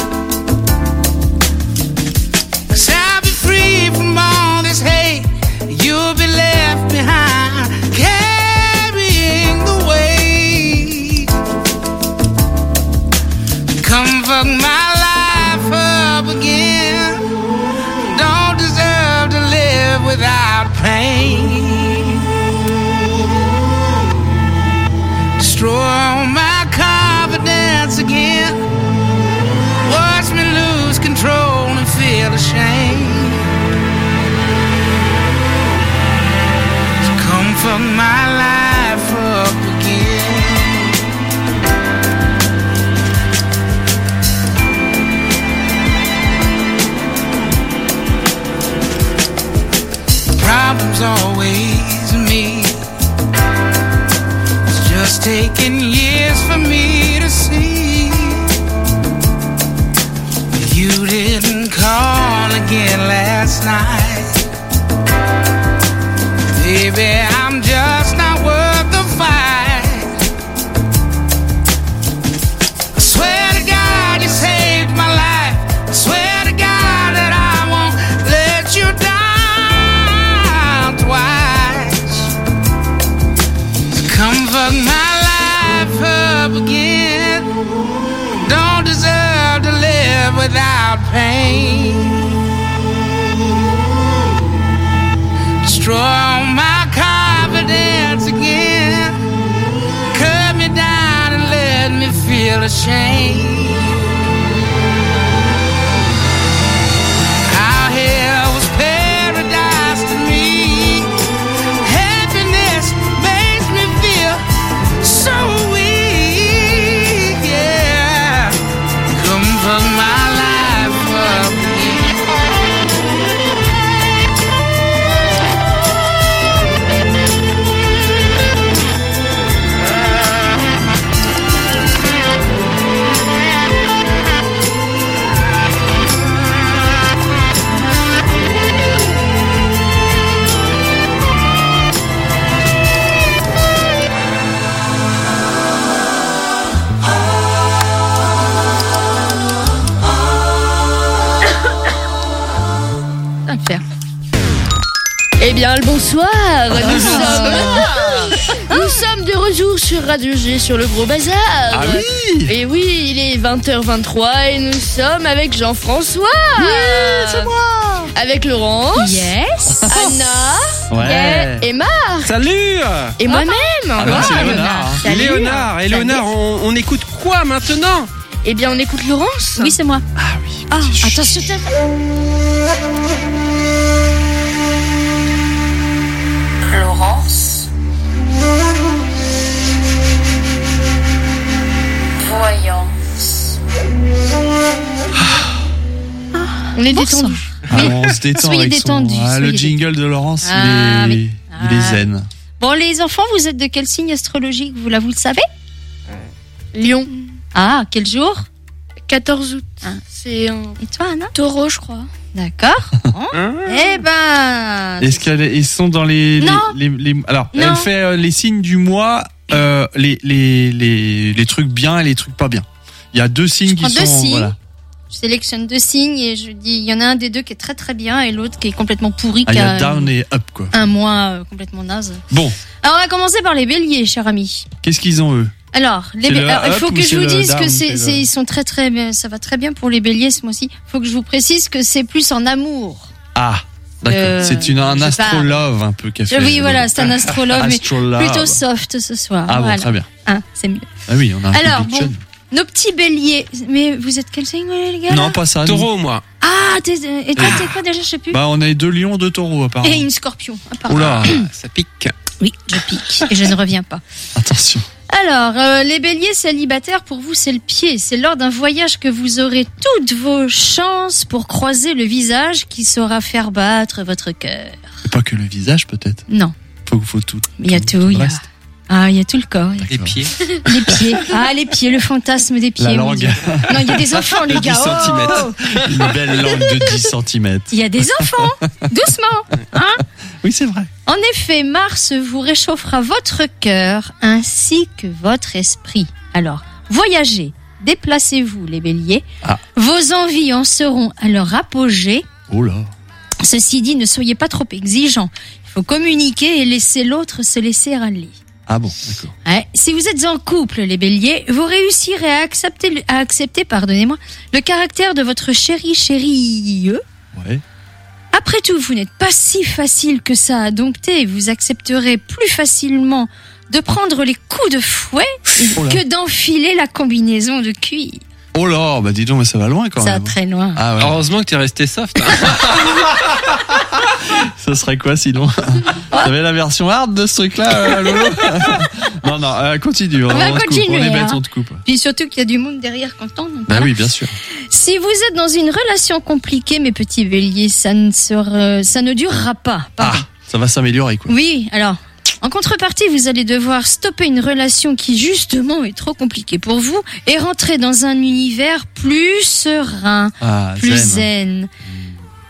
S10: 'Cause I'll be free from all this hate, you'll be left behind, carrying the weight. Come fuck my life up again, don't deserve to live without pain. Destroy all my confidence again, watch me lose control and feel ashamed. So come fuck my life up again. Problems baby, I'm just not worth the fight. I swear to God you saved my life. I swear to God that I won't let you down twice. So come fuck my life up again. Don't deserve to live without pain. Destroy all my confidence again. Cut me down and let me feel ashamed. How hell was paradise to me? Happiness makes me feel so weak, yeah. Come fuck my life up again.
S8: Ça va le faire.
S9: Eh bien, le bonsoir. Nous sommes, nous sommes de retour sur Radio G sur le Gros Bazar.
S5: Ah oui.
S9: Et oui, il est vingt heures vingt-trois et nous sommes avec Jean-François.
S5: Oui, c'est moi.
S9: Avec Laurence.
S4: Yes.
S9: Anna.
S5: Ouais.
S9: Et Marc.
S3: Salut.
S9: Et moi-même.
S5: Ah bah, c'est Léonard. hein.
S9: Salut.
S3: Léonard. Et Léonard, on, on écoute quoi maintenant?
S9: Eh bien, on écoute Laurence.
S4: Oui, c'est moi.
S5: Ah oui.
S4: Ah, attention, t'as-
S2: Laurence. Voyance.
S9: On est
S4: Bonsoir.
S9: détendu.
S5: Ah, on se détend
S4: Soyez
S5: avec son-
S4: détendus,
S5: Ah, le
S4: soyez
S5: jingle de Laurence,
S4: Ah,
S5: il est,
S4: oui.
S5: il est
S4: Ah.
S5: zen.
S4: Bon, les enfants, vous êtes de quel signe astrologique? Vous, là, vous le savez?
S9: Lion.
S4: Ah, quel jour?
S9: quatorze août.
S4: Ah.
S9: C'est un
S4: Et toi, Anna?
S9: taureau, je crois.
S4: D'accord. Bon.
S3: Hein?
S4: Eh ben.
S5: Est-ce qu'ils sont dans les, les-
S4: Non.
S5: les, les- alors
S4: Non.
S5: elle fait euh, les signes du mois, euh, les, les les les trucs bien et les trucs pas bien. Il y a deux signes
S4: Je
S5: qui
S4: prends
S5: sont
S4: deux signes.
S5: voilà.
S4: Je sélectionne deux signes et je dis, il y en a un des deux qui est très très bien et l'autre qui est complètement pourri,
S5: Ah, il
S4: qui
S5: y a
S4: a
S5: down et up quoi.
S4: un mois euh, complètement naze.
S5: Bon,
S4: Alors on va commencer par les béliers, cher ami.
S5: qu'est-ce qu'ils ont eux?
S4: Alors, les
S5: C'est
S4: bé-
S5: le
S4: alors, il
S5: up
S4: faut
S5: ou
S4: que je
S5: c'est
S4: vous
S5: le
S4: dise
S5: down,
S4: que
S5: c'est
S4: c'est,
S5: le-
S4: c'est- ils sont très très bien, ça va très bien pour les béliers ce mois-ci. Il faut que je vous précise que c'est plus en amour.
S5: Ah, d'accord.
S4: Euh,
S5: c'est une un
S4: je sais pas.
S5: astrolove un peu qu'a fait.
S4: Oui, voilà, c'est un astrologue, mais
S5: Astrolove.
S4: plutôt soft ce soir.
S5: Ah bon,
S4: Voilà.
S5: très bien.
S4: Hein, c'est mieux.
S5: Ah oui, on a un
S4: Alors,
S5: public
S4: bon,
S5: jeune.
S4: nos petits béliers. Mais vous êtes quel signe, les gars là
S5: Non, pas ça. nous.
S3: Taureau, moi.
S4: Ah, t'es, et toi, t'es quoi déjà, je sais plus.
S5: Bah, on a deux lions, deux taureaux apparemment.
S4: Et une scorpion, apparemment.
S5: Oula,
S3: Ça pique.
S4: Oui, je pique et je ne reviens pas.
S5: attention.
S4: Alors, euh, les béliers célibataires, pour vous, c'est le pied. C'est lors d'un voyage que vous aurez toutes vos chances pour croiser le visage qui saura faire battre votre cœur.
S5: Et pas que le visage peut-être.
S4: Non,
S5: Faut faut tout.
S4: mais il y a tout.
S5: le
S4: Il y a...
S5: reste.
S4: Ah, il y a tout le corps. il y a-
S3: Les pieds.
S4: Les pieds. Ah, les pieds, le fantasme des pieds.
S5: La
S4: mon
S5: langue.
S4: Dieu. Non, il y a des enfants, les
S3: De
S4: gars.
S3: dix centimètres.
S4: Oh,
S5: Une belle langue de dix centimètres.
S4: il y a des enfants. Doucement. Hein?
S5: Oui, c'est vrai.
S4: En effet, Mars vous réchauffera votre cœur ainsi que votre esprit. Alors, voyagez, déplacez-vous les béliers.
S5: Ah.
S4: Vos envies en seront à leur apogée.
S5: Oh là.
S4: Ceci dit, ne soyez pas trop exigeants. Il faut communiquer et laisser l'autre se laisser aller.
S5: Ah bon, d'accord.
S4: Ouais. Si vous êtes en couple, les béliers, vous réussirez à accepter, le- à accepter pardonnez-moi, le caractère de votre chéri chérie.
S5: Ouais.
S4: Après tout, vous n'êtes pas si facile que ça à dompter. Vous accepterez plus facilement de prendre les coups de fouet
S5: Oh là.
S4: que d'enfiler la combinaison de cuir.
S5: Oh là, bah dis donc, mais ça va loin quand
S4: Ça va
S5: même.
S4: très loin.
S5: Ah ouais.
S3: Heureusement que t'es resté soft. hein.
S5: Ça serait quoi sinon? T'avais la version hard de ce truc-là, euh, Lolo? Non, non, euh, continue. On,
S4: On va
S5: on te coupe,
S4: continuer,
S5: on est bête,
S4: hein.
S5: on te coupe.
S4: Puis surtout qu'il y a du monde derrière quand on.
S5: Bah oui, bien sûr.
S4: Si vous êtes dans une relation compliquée, mes petits béliers, ça ne sera, ça ne durera pas. Pardon.
S5: Ah, ça va s'améliorer quoi.
S4: Oui, alors, en contrepartie, vous allez devoir stopper une relation qui, justement, est trop compliquée pour vous et rentrer dans un univers plus serein,
S5: Ah,
S4: plus
S5: zen.
S4: zen.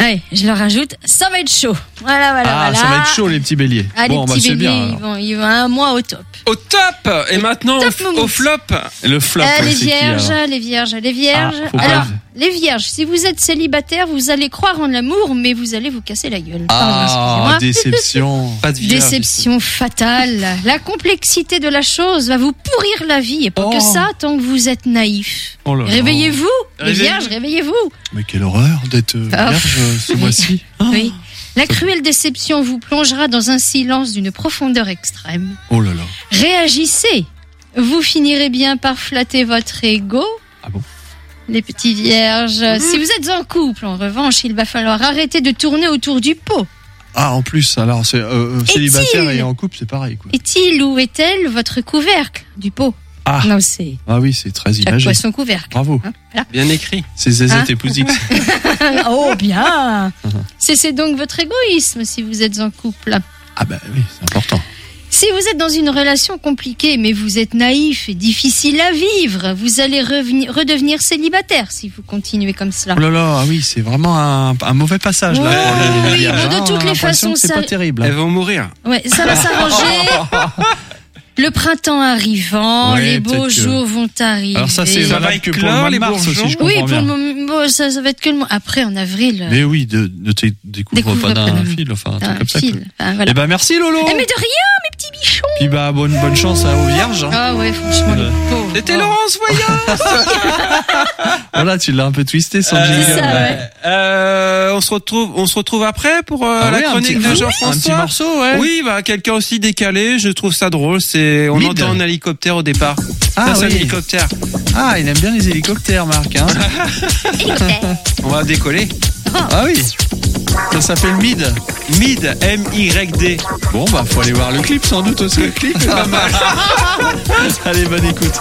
S4: Allez, je le rajoute, ça va être chaud. Voilà, voilà,
S5: Ah,
S4: voilà.
S5: ça va être chaud les petits béliers.
S4: Ah,
S5: bon,
S4: les
S5: bah
S4: petits
S5: c'est
S4: béliers,
S5: bien.
S4: ils
S5: alors.
S4: vont, ils vont un mois au top.
S3: Au top. Et maintenant
S4: Top,
S3: au,
S4: Moumoute.
S3: au flop.
S5: Le flop,
S4: Euh,
S5: ouais,
S4: les
S5: c'est qui,
S4: vierges,
S5: alors
S4: les vierges, les vierges.
S5: Ah, faut pas
S4: Alors,
S5: le-
S4: les vierges, si vous êtes célibataire, vous allez croire en l'amour, mais vous allez vous casser la gueule. Pardon,
S5: Ah,
S4: excusez-moi.
S5: déception.
S3: Pas de vierge.
S4: Déception fatale. La complexité de la chose va vous pourrir la vie. Et pas
S5: Oh.
S4: que ça, tant que vous êtes naïf.
S5: Oh là là.
S4: Réveillez-vous, les
S3: Réveillez-vous.
S4: vierges, réveillez-vous.
S5: Mais quelle horreur d'être euh,
S4: Ah.
S5: vierge euh, ce mois-ci. Ah.
S4: Oui. La cruelle déception vous plongera dans un silence d'une profondeur extrême.
S5: Oh là là.
S4: Réagissez. Vous finirez bien par flatter votre ego.
S5: Ah bon?
S4: Les petits vierges. Si vous êtes en couple, en revanche, il va falloir arrêter de tourner autour du pot.
S5: Ah, en plus, alors, c'est euh, euh, célibataire
S4: Est-il
S5: et en couple, c'est pareil, quoi.
S4: Est-il ou est-elle votre couvercle du pot?
S5: Ah.
S4: Non, c'est
S5: Ah oui, c'est très
S4: chaque
S5: imagé.
S4: poisson couvercle.
S5: Bravo.
S4: Hein, voilà.
S3: Bien écrit.
S5: C'est Zézette
S4: Hein
S5: et Pouzix.
S4: Oh, bien. Cessez donc votre égoïsme si vous êtes en couple.
S5: Ah bah oui, c'est important.
S4: Si vous êtes dans une relation compliquée, mais vous êtes naïf et difficile à vivre, vous allez revenir, redevenir célibataire si vous continuez comme cela.
S5: Oh là là, ah oui, c'est vraiment un, un mauvais passage là.
S4: Ouais,
S5: pour les
S4: oui,
S5: vierges,
S4: bon, de
S5: hein.
S4: toutes
S5: On a
S4: les
S5: l'impression
S4: façons,
S5: que c'est
S4: ça-
S5: pas terrible.
S3: Elles vont mourir.
S4: Ouais, ça va s'arranger. Le printemps arrivant,
S5: Ouais,
S4: les beaux
S5: peut-être que-
S4: jours vont arriver.
S5: Alors ça, c'est
S3: Ça va
S5: valable que pour le
S3: éclore,
S5: mois de
S3: les
S5: mars
S3: bourgeons.
S5: aussi, je
S4: Oui,
S5: comprends
S4: pour le
S5: bien.
S4: moment, bon, ça, ça va être que le mois. Après, en avril.
S5: Mais oui, de, ne te découvre
S4: Découvre
S5: pas d'un
S4: pas d'un-
S5: fil, enfin un
S4: un
S5: truc comme ça.
S4: fil.
S5: quoi.
S4: Enfin, voilà.
S5: Eh ben merci Lolo.
S4: Eh, mais de rien, mes petits bichons.
S5: Puis bah bonne bonne chance à aux vierges. hein.
S4: Ah ouais, franchement,
S5: Euh,
S4: les pauvres.
S3: C'était Laurence Voyant.
S5: Voilà, tu l'as un peu twisté sans
S3: Euh,
S5: jingle.
S4: ça, ouais.
S3: euh, on se retrouve, on se retrouve après pour euh,
S5: Ah
S3: la
S5: ouais, un
S3: chronique
S5: petit-
S3: de
S5: oui,
S3: Jean-François.
S5: un petit morceau, ouais.
S3: Oui, bah quelqu'un aussi décalé. Je trouve ça drôle. C'est, on
S5: Mid.
S3: entend un hélicoptère au départ.
S5: Ah
S3: ça, c'est
S5: oui.
S3: un hélicoptère.
S5: Ah, il aime bien les hélicoptères, Marc. Hein.
S3: On va décoller.
S5: Ah oui. Ça s'appelle Mid.
S3: Mid, M Y D.
S5: Bon bah faut aller voir le clip sans doute aussi. Le clip est pas mal. Allez, bonne écoute.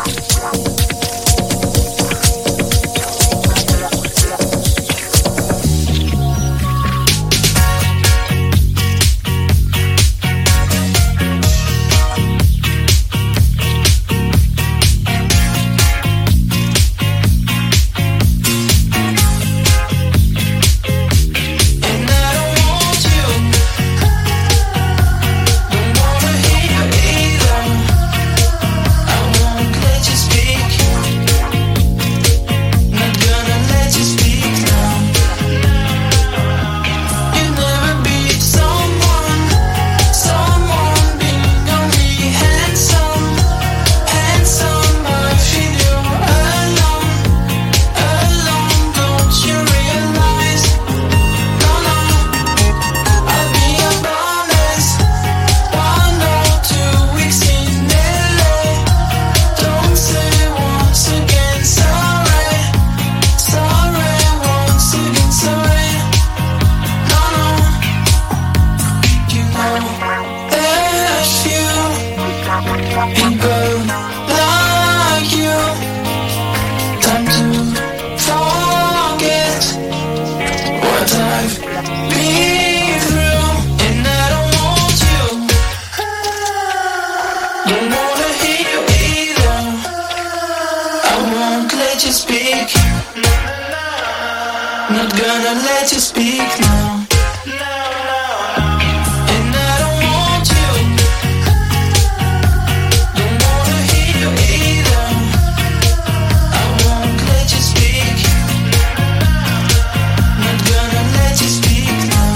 S10: Not gonna let you speak now. And I don't want you. Don't wanna hear you either. I won't let you speak. Not gonna let you speak now.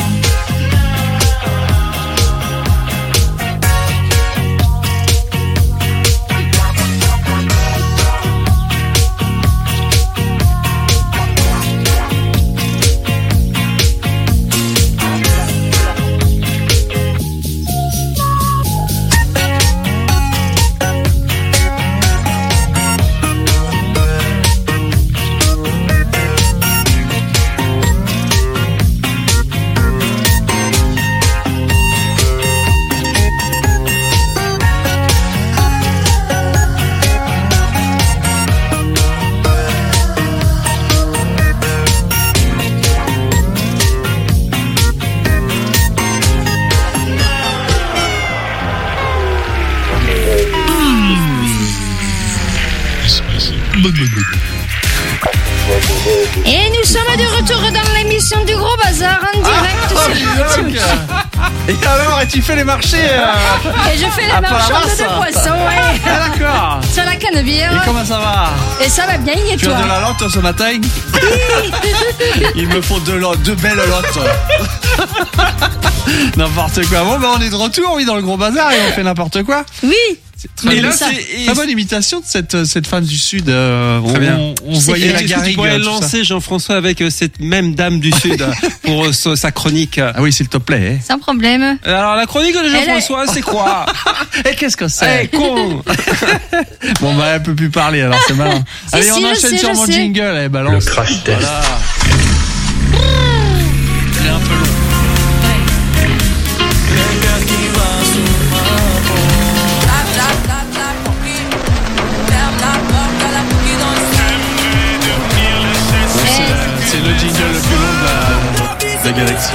S4: Et nous sommes de retour dans l'émission du Gros Bazar
S5: Et alors, et tu fais les marchés euh,
S4: Et je fais
S5: à
S4: les marchands
S5: Port-la-Masse.
S4: de poissons, ouais.
S5: Ah d'accord.
S4: Sur la Canebière.
S5: Et comment ça va?
S4: Et ça va bien, et
S5: Tu as
S4: toi?
S5: de la lotte ce matin? Il me faut deux, lottes, deux belles lottes. N'importe quoi. Bon, ben on est de retour, oui, dans le gros bazar et on fait n'importe quoi.
S4: Oui.
S5: C'est très,
S3: Mais là,
S5: bien.
S3: c'est-
S5: Très bonne imitation de cette, cette femme du Sud. Euh,
S3: Très
S5: on,
S3: bien.
S5: on, on
S4: C'est
S5: voyait
S4: fait.
S5: la
S3: Est-ce que tu
S5: garrigue.
S3: pourrais
S5: tout ça.
S3: lancer Jean-François avec euh, cette même dame du Sud euh, pour euh, sa sa chronique.
S5: Ah oui, s'il te plaît.
S4: Sans problème.
S3: Alors la chronique de Jean-François, c'est quoi?
S5: Et qu'est-ce que
S3: Eh,
S5: c'est?
S3: con.
S5: Bon, bah, elle peut plus parler, alors c'est malin.
S4: Si,
S5: Allez,
S4: si,
S5: on
S4: je
S5: enchaîne
S4: sais,
S5: sur
S4: je
S5: mon
S4: sais.
S5: jingle. Eh, balance.
S6: Le crash test.
S5: Voilà. Il est un peu long. Bon, c'est- c'est le jingle le plus long de la, de la galaxie.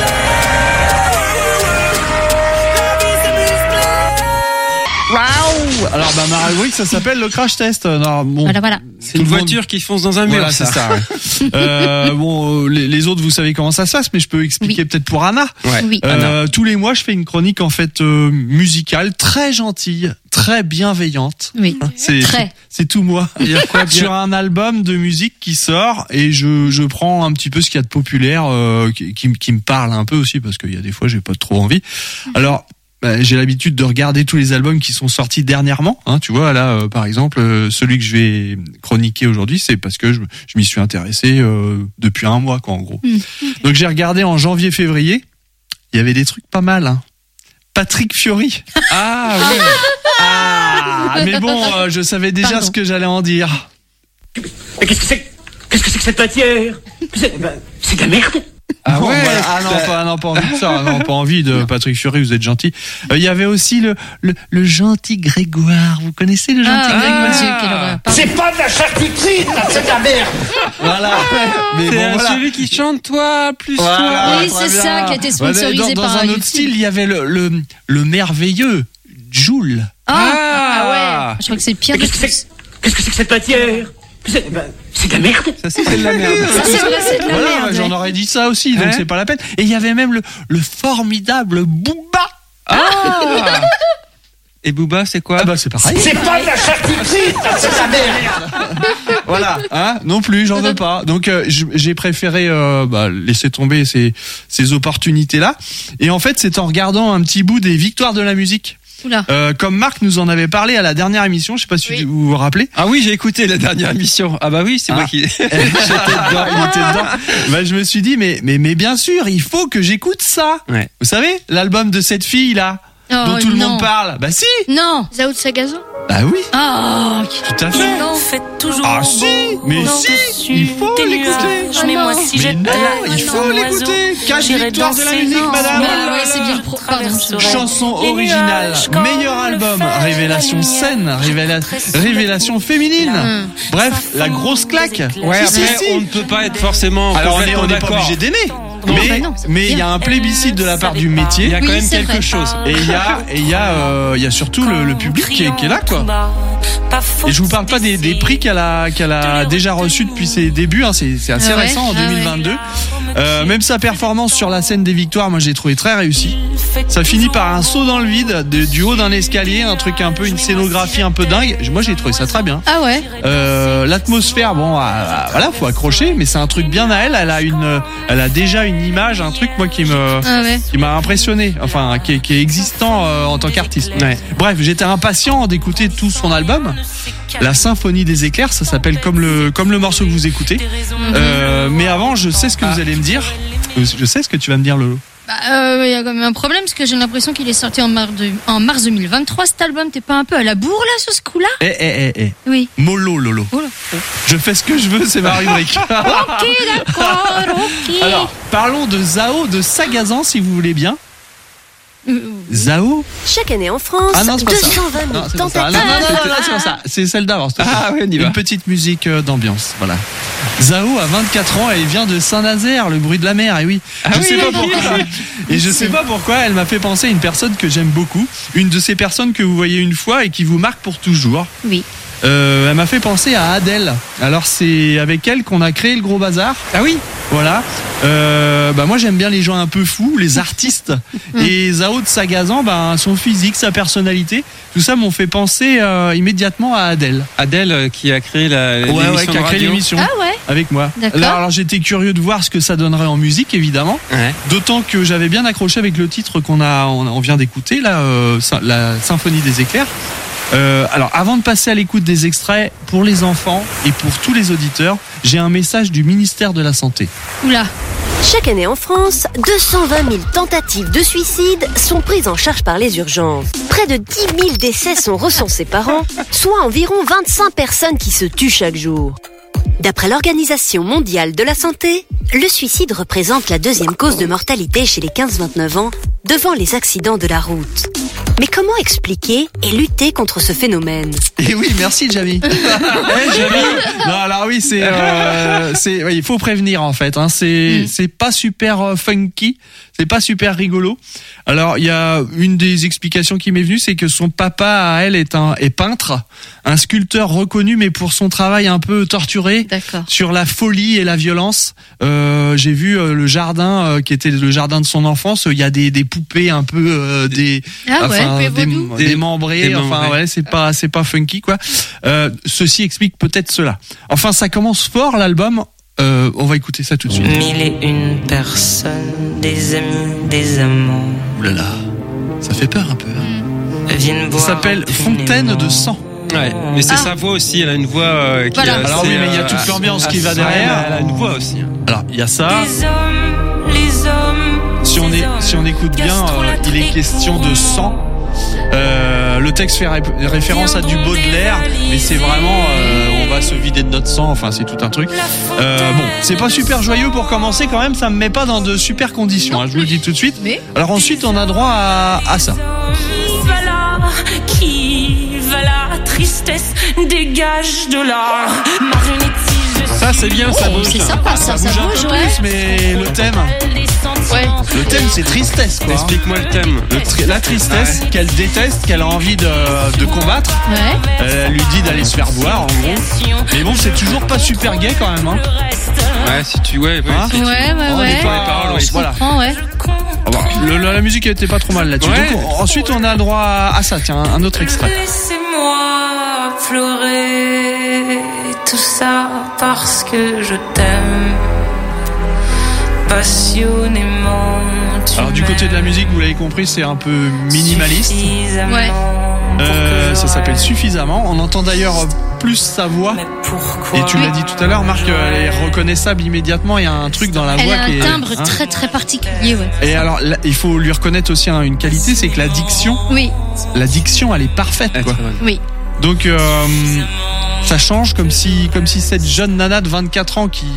S5: Waouh! Alors, bah, ma rubrique, ça s'appelle le crash test. Non, bon.
S4: Voilà, voilà.
S3: C'est une
S5: Tout le monde-
S3: voiture qui fonce dans un mur.
S5: Voilà, c'est ça. ouais. euh, bon, euh, les, les autres, vous savez comment ça se passe, mais je peux expliquer
S4: Oui.
S5: peut-être pour Anna.
S3: Ouais.
S4: Oui.
S5: Euh, tous les mois, je fais une chronique en fait euh, musicale, très gentille, très bienveillante.
S4: Oui.
S5: C'est
S4: Très.
S5: c'est tout moi.
S3: Il y a quoi bien
S5: Sur un album de musique qui sort et je je prends un petit peu ce qu'il y a de populaire euh, qui, qui, qui me parle un peu aussi parce qu'il y a des fois j'ai pas trop envie. Alors bah, j'ai l'habitude de regarder tous les albums qui sont sortis dernièrement. Hein, tu vois là, euh, par exemple, euh, celui que je vais chroniquer aujourd'hui, c'est parce que je, je m'y suis intéressé euh, depuis un mois, quoi, en gros.
S4: Mm.
S5: Donc j'ai regardé en janvier-février. Il y avait des trucs pas mal. Hein. Patrick Fiori.
S3: Ah oui.
S5: Ah, mais bon, euh, je savais déjà
S4: Pardon.
S5: ce que j'allais en dire.
S1: Mais qu'est-ce que c'est Qu'est-ce que c'est que cette matière? C'est ben, c'est de la merde.
S3: Ah
S5: Bon,
S3: ouais.
S5: voilà. Ah non, pas, non, pas envie de ça. Non, pas envie de Patrick Fiori, vous êtes gentil. Euh, Il y avait aussi le, le, le gentil Grégoire. Vous connaissez le gentil
S4: Ah,
S5: Grégoire?
S4: mon Dieu, quelle horreur. Pardon.
S1: C'est pas de la charcuterie, c'est de la merde.
S5: Voilà. Mais
S3: C'est
S5: bon,
S3: euh,
S5: voilà.
S3: celui qui chante toi plus
S5: Voilà,
S3: toi.
S4: Oui,
S5: très
S4: c'est
S5: bien.
S4: ça qui a été sponsorisé
S5: Ouais, dans,
S4: par
S5: dans un
S4: YouTube.
S5: autre style, il y avait le, le, le merveilleux Joule.
S4: Ah,
S3: Ah.
S4: ah ouais. Je crois que c'est le pire de
S1: Qu'est-ce que
S4: tous.
S1: c'est Qu'est-ce que c'est que cette matière? C'est ben, c'est de la merde.
S3: Ça c'est de la merde.
S4: Ça, c'est vrai, c'est de la
S5: Voilà,
S4: merde.
S5: ouais, j'en
S4: ouais.
S5: aurais dit ça aussi, donc
S3: Hein
S5: c'est pas la peine. Et il y avait même le, le formidable Booba.
S3: Ah. Et Booba, c'est quoi?
S5: Ah bah c'est pareil.
S1: C'est pas de la charcuterie, c'est de la merde.
S5: Voilà, hein, non plus, j'en veux pas. Donc euh, j- j'ai préféré euh, bah, laisser tomber ces, ces opportunités-là. Et en fait, c'est en regardant un petit bout des victoires de la musique.
S4: Oula.
S5: Euh, comme Marc nous en avait parlé à la dernière émission, je sais pas si
S4: Oui.
S5: vous vous rappelez.
S3: Ah oui, j'ai écouté la dernière émission. Ah bah oui, c'est
S5: Ah.
S3: moi qui.
S5: J'étais dedans, il était dedans. Bah, je me suis dit, mais, mais, mais bien sûr, il faut que j'écoute ça.
S3: Ouais.
S5: Vous savez, l'album de cette fille là,
S4: Oh,
S5: dont tout le
S4: non.
S5: monde parle. Bah si,
S4: Non.
S9: Zao de Sagazo.
S5: bah oui,
S4: Oh,
S5: tout à fait. Ah si, mais si, il faut l'écouter.
S4: mais moi,
S9: si
S5: Mais non, il faut l'écouter. Quatre victoires de la musique, madame.
S4: Ah ouais, c'est bien pro. Pardon.
S5: Chanson originale, meilleur album, révélation scène, révéla- révélation féminine.
S4: Hum.
S5: Bref, la grosse claque.
S3: Ouais,
S5: Si,
S3: après,
S5: si, si.
S3: on ne peut pas être forcément
S5: Alors on est,
S3: complètement
S5: on n'est pas
S3: d'accord.
S5: obligé d'aimer.
S4: Non,
S5: Mais
S4: bah non, c'est
S5: mais il y
S4: bien.
S5: a un plébiscite de la part du métier.
S3: Il y a quand
S4: Oui,
S3: même
S4: c'est
S3: quelque
S4: vrai.
S3: chose.
S5: Et il y a, et il y a, euh, il y a surtout le, le public qui est, qui est là, quoi. Et je vous parle pas des, des prix qu'elle a, qu'elle a déjà reçus depuis ses débuts, hein. C'est, c'est assez
S4: Ah ouais.
S5: récent, en
S4: Ah
S5: deux mille vingt-deux. Euh, même sa performance sur la scène des victoires, moi, j'ai trouvé très réussi. Ça finit par un saut dans le vide, de- du haut d'un escalier, un truc un peu, une scénographie un peu dingue. Moi, j'ai trouvé ça très bien.
S4: Ah ouais.
S5: Euh, l'atmosphère, bon, ah, ah, voilà, faut accrocher, mais c'est un truc bien à elle. Elle a une, elle a déjà une image, un truc moi qui me,
S4: Ah ouais.
S5: qui m'a impressionné, enfin qui est, qui est existant euh, en tant qu'artiste.
S3: Ouais.
S5: Bref, j'étais impatient d'écouter tout son album. La Symphonie des éclairs, ça s'appelle comme le comme le morceau que vous écoutez. Euh, mais avant, je sais ce que vous allez me dire. Je sais ce que tu vas me dire, Lolo.
S4: Bah, euh, il y a quand même un problème parce que j'ai l'impression qu'il est sorti en mars, de- en mars deux mille vingt-trois. Cet album, t'es pas un peu à la bourre là sur ce coup-là?
S5: Eh eh eh eh.
S4: Oui.
S5: Mollo, Lolo.
S4: Oh là.
S5: Je fais ce que je veux, c'est ma rubrique.
S4: Ok, d'accord, ok.
S5: Alors, parlons de Zao de Sagazan, si vous voulez bien.
S4: Euh,
S5: Zao.
S11: Chaque année en France,
S5: Ah non, c'est pas ça.
S11: deux cent vingt
S5: Non,
S11: mille
S5: c'est pas ça.
S11: tentatives.
S5: Non, non, non, non, non, c'est pas ça. C'est celle d'avant. s'il te plaît.
S3: Ah oui, on y va.
S5: Une petite musique euh, d'ambiance, voilà. Zao a vingt-quatre ans, elle vient de Saint-Nazaire, le bruit de la mer, et oui.
S3: Ah
S5: je
S3: oui,
S5: sais pas
S3: oui,
S5: pourquoi. Et je sais pas pourquoi, elle m'a fait penser à une personne que j'aime beaucoup, une de ces personnes que vous voyez une fois et qui vous marque pour toujours.
S4: Oui.
S5: Euh, elle m'a fait penser à Adèle. Alors c'est avec elle qu'on a créé le Gros Bazar.
S3: Ah oui.
S5: Voilà. Euh, bah moi j'aime bien les gens un peu fous, les artistes. Et Zao de Sagazan, bah son physique, sa personnalité, tout ça m'ont fait penser euh, immédiatement à Adèle.
S3: Adèle euh, qui a créé la
S5: Ouais,
S3: l'émission
S5: ouais, qui a
S3: de
S5: créé
S3: radio.
S5: l'émission
S4: Ah ouais.
S5: avec moi.
S4: D'accord.
S5: Alors, alors j'étais curieux de voir ce que ça donnerait en musique, évidemment.
S3: Ouais.
S5: D'autant que j'avais bien accroché avec le titre qu'on a, on, on vient d'écouter là, euh, la Symphonie des éclairs. Euh, alors, avant de passer à l'écoute des extraits, pour les enfants et pour tous les auditeurs, j'ai un message du ministère de la Santé.
S4: Oula.
S11: Chaque année en France, deux cent vingt mille tentatives de suicide sont prises en charge par les urgences. Près de dix mille décès sont recensés par an, soit environ vingt-cinq personnes qui se tuent chaque jour. D'après l'Organisation mondiale de la santé, le suicide représente la deuxième cause de mortalité chez les quinze vingt-neuf ans, devant les accidents de la route. Mais comment expliquer et lutter contre ce phénomène ?
S5: Et oui, merci Jamie. Eh, Jamie. Non, alors oui, c'est, euh, c'est, oui, il faut prévenir en fait. Hein, c'est,
S4: Mm.
S5: c'est pas super euh, funky, c'est pas super rigolo. Alors il y a une des explications qui m'est venue, c'est que son papa à elle est un est peintre, un sculpteur reconnu, mais pour son travail un peu torturé.
S4: D'accord.
S5: Sur la folie et la violence. Euh, j'ai vu euh, le jardin euh, qui était le jardin de son enfance. Il y a des, des poupées un peu euh, des,
S4: Ah ouais,
S5: enfin,
S4: poupées
S5: des,
S4: vaudou.
S5: démembrées.
S3: Démembrées.
S5: Enfin ouais, c'est pas c'est pas funky quoi. Euh, ceci explique peut-être cela. Enfin, ça commence fort l'album. Euh, on va écouter ça tout de suite.
S12: Mille et une personnes, des amis, des amants.
S5: Ouh là là, ça fait peur un peu. Hein.
S12: Viennent
S5: Ça
S12: boire
S5: s'appelle Fontaine de sang.
S3: Ouais, mais c'est
S4: Ah.
S3: sa voix aussi, elle a une voix euh, qui
S4: Voilà.
S3: est
S5: Alors
S3: assez,
S5: oui, mais il y a
S3: euh,
S5: toute l'ambiance qui va
S3: assez-
S5: derrière.
S3: Elle a une voix aussi. hein.
S5: Alors il y a ça.
S12: Les hommes, les hommes.
S5: Si on
S12: ces
S5: est
S12: hommes,
S5: si on écoute bien, euh, il est question de sang. Euh, le texte fait ré- référence à du Baudelaire, mais c'est vraiment euh, on va se vider de notre sang. Enfin, c'est tout un truc. Euh, bon, c'est pas super joyeux pour commencer quand même. Ça me met pas dans de super conditions. Hein, je vous le dis tout de suite.
S4: Mais
S5: Alors ensuite, on a droit à, à ça.
S12: Qui va là, qui va là, tristesse, dégage de là. Marionnettise, je
S3: Ça c'est bien, ça bouge.
S4: c'est sympa, ça, ça
S5: bouge un
S4: bouge,
S5: peu
S4: ouais.
S5: plus, mais le thème,
S4: Ouais.
S5: le thème, c'est tristesse quoi.
S3: Explique-moi le thème.
S5: Le tri- la tristesse qu'elle déteste, qu'elle a envie de, de combattre.
S4: Ouais.
S5: Elle lui dit d'aller se faire voir en gros. Mais bon, c'est toujours pas super gay quand même. Hein.
S3: Ouais, si tu ouais, ouais,
S5: Hein
S3: si tu-
S4: Ouais, ouais,
S5: Oh,
S4: ouais.
S5: les paroles,
S3: paroles, oui.
S5: voilà.
S4: Prends, ouais.
S5: Ah bah, le- la, la musique était pas trop mal là-dessus.
S3: Ouais.
S5: Donc, on- ensuite, on a le droit à, à ça. Tiens, un, un autre extrait.
S12: Laissez-moi pleurer tout ça parce que je t'aime passionnément. Tu
S5: Alors du côté de la musique, vous l'avez compris, c'est un peu minimaliste.
S12: suffisamment
S4: Ouais.
S12: pour
S5: Euh,
S12: que
S5: ça
S12: je
S5: s'appelle
S12: reste.
S5: Suffisamment. On entend d'ailleurs plus sa voix.
S12: Mais pourquoi?
S5: Et tu l'as dit tout à l'heure, Marc, elle est reconnaissable immédiatement. Il y a un truc dans la
S4: Elle
S5: voix
S4: a
S5: qui est.
S4: un timbre
S5: hein.
S4: très très particulier, ouais.
S5: Et alors, là, il faut lui reconnaître aussi hein, une qualité, c'est que la diction,
S4: Oui,
S5: la diction, elle est parfaite,
S3: Ouais,
S5: quoi.
S3: c'est vrai.
S4: oui.
S5: Donc, euh, ça change comme si, comme si cette jeune nana de vingt-quatre ans qui,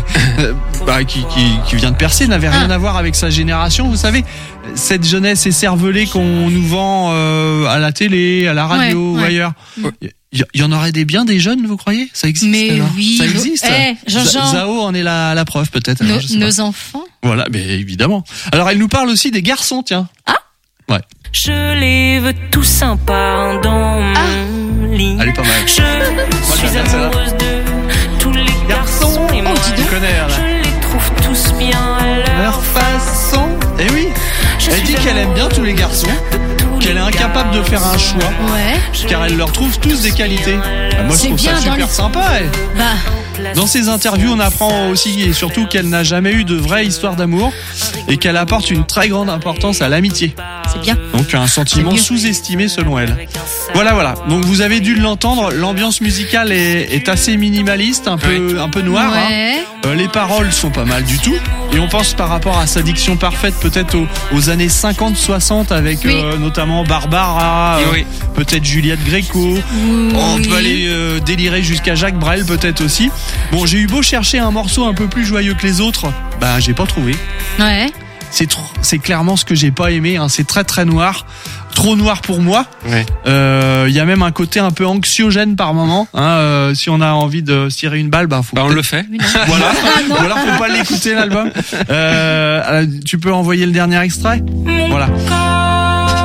S5: bah, qui, qui, qui vient de percer n'avait rien
S4: Ah.
S5: à voir avec sa génération. Vous savez, cette jeunesse écervelée qu'on nous vend euh, à la télé, à la radio
S4: Ouais,
S5: ou
S4: ouais.
S5: ailleurs. Il y, y en aurait des biens des jeunes, vous croyez? Ça existe
S4: Mais
S5: alors
S4: oui,
S5: ça
S4: nous-
S5: existe.
S4: Eh, Jean-Jean.
S5: Z- Zao en est la, la preuve peut-être. alors,
S4: Nos,
S5: je sais pas.
S4: nos enfants.
S5: Voilà, mais évidemment. Alors, elle nous parle aussi des garçons, tiens.
S4: Ah.
S5: Ouais.
S12: Je les veux tout sympas dans mon
S4: Ah.
S12: lit.
S5: Elle est pas mal.
S12: Je suis
S5: j'aime bien celle-là.
S12: amoureuse de tous les garçons et moi.
S4: Oh, dis
S5: Tu
S4: donc.
S5: connais, là.
S12: Je les trouve tous bien à leur,
S5: Leur façon. Eh oui.
S12: Je
S5: Elle
S12: suis
S5: dit qu'elle aime bien tous les garçons,
S12: tous
S5: qu'elle est
S12: les
S5: incapable de faire un choix,
S4: Ouais.
S5: car elle leur trouve tous des qualités. Ah, moi, je
S4: C'est
S5: trouve ça
S4: bien dans
S5: super
S4: les-
S5: sympa. eh.
S4: Bah,
S5: Dans ses interviews, on apprend aussi et surtout qu'elle n'a jamais eu de vraie histoire d'amour et qu'elle apporte une très grande importance à l'amitié.
S4: c'est bien.
S5: Donc un sentiment
S4: C'est mieux.
S5: sous-estimé selon elle. Voilà, voilà. Donc vous avez dû l'entendre, l'ambiance musicale est, est assez minimaliste, un peu, un peu noire. hein.
S4: Ouais.
S5: Euh, les paroles sont pas mal du tout. Et on pense par rapport à sa diction parfaite peut-être aux, aux années cinquante soixante avec
S4: Oui.
S5: euh, notamment Barbara, euh,
S3: Oui.
S5: peut-être Juliette Gréco. On peut aller euh, délirer jusqu'à Jacques Brel peut-être aussi. Bon, j'ai eu beau chercher un morceau un peu plus joyeux que les autres, bah j'ai pas trouvé.
S4: Ouais.
S5: C'est trop, c'est clairement ce que j'ai pas aimé. Hein. C'est très très noir, trop noir pour moi.
S3: Ouais.
S5: Euh, Il y a même un côté un peu anxiogène par moment. Hein. Euh, si on a envie de se tirer une balle, bah faut.
S3: Bah on
S5: peut-être-
S3: le fait.
S5: Voilà.
S4: Ah, non.
S5: Ou alors faut pas l'écouter l'album. Euh, euh, tu peux envoyer le dernier extrait. Voilà.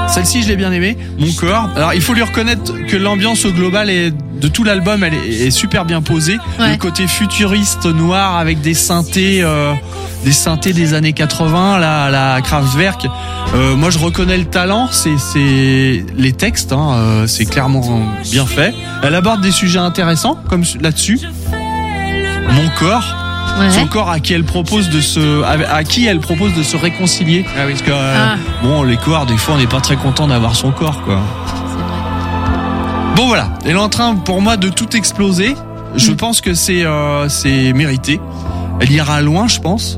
S5: Celle-ci, je l'ai bien aimée. Mon corps. Alors, il faut lui reconnaître que l'ambiance au global est de tout l'album, elle est, est super bien posée.
S4: Ouais.
S5: Le côté futuriste noir avec des synthés, euh, des synthés des années quatre-vingts, la, la Kraftwerk. Euh, moi, je reconnais le talent. C'est, c'est les textes. Hein, euh, c'est clairement bien fait. Elle aborde des sujets intéressants, comme là-dessus. Mon corps.
S4: Ouais.
S5: Son corps à qui elle propose de se, à, à qui elle propose de se réconcilier. Ah oui. Parce que euh,
S4: Ah.
S5: bon, les corps, des fois, on n'est pas très content d'avoir son corps, quoi. Bon voilà, elle est en train pour moi de tout exploser. Je
S4: Mm.
S5: pense que c'est euh, c'est mérité. Elle ira loin, je pense.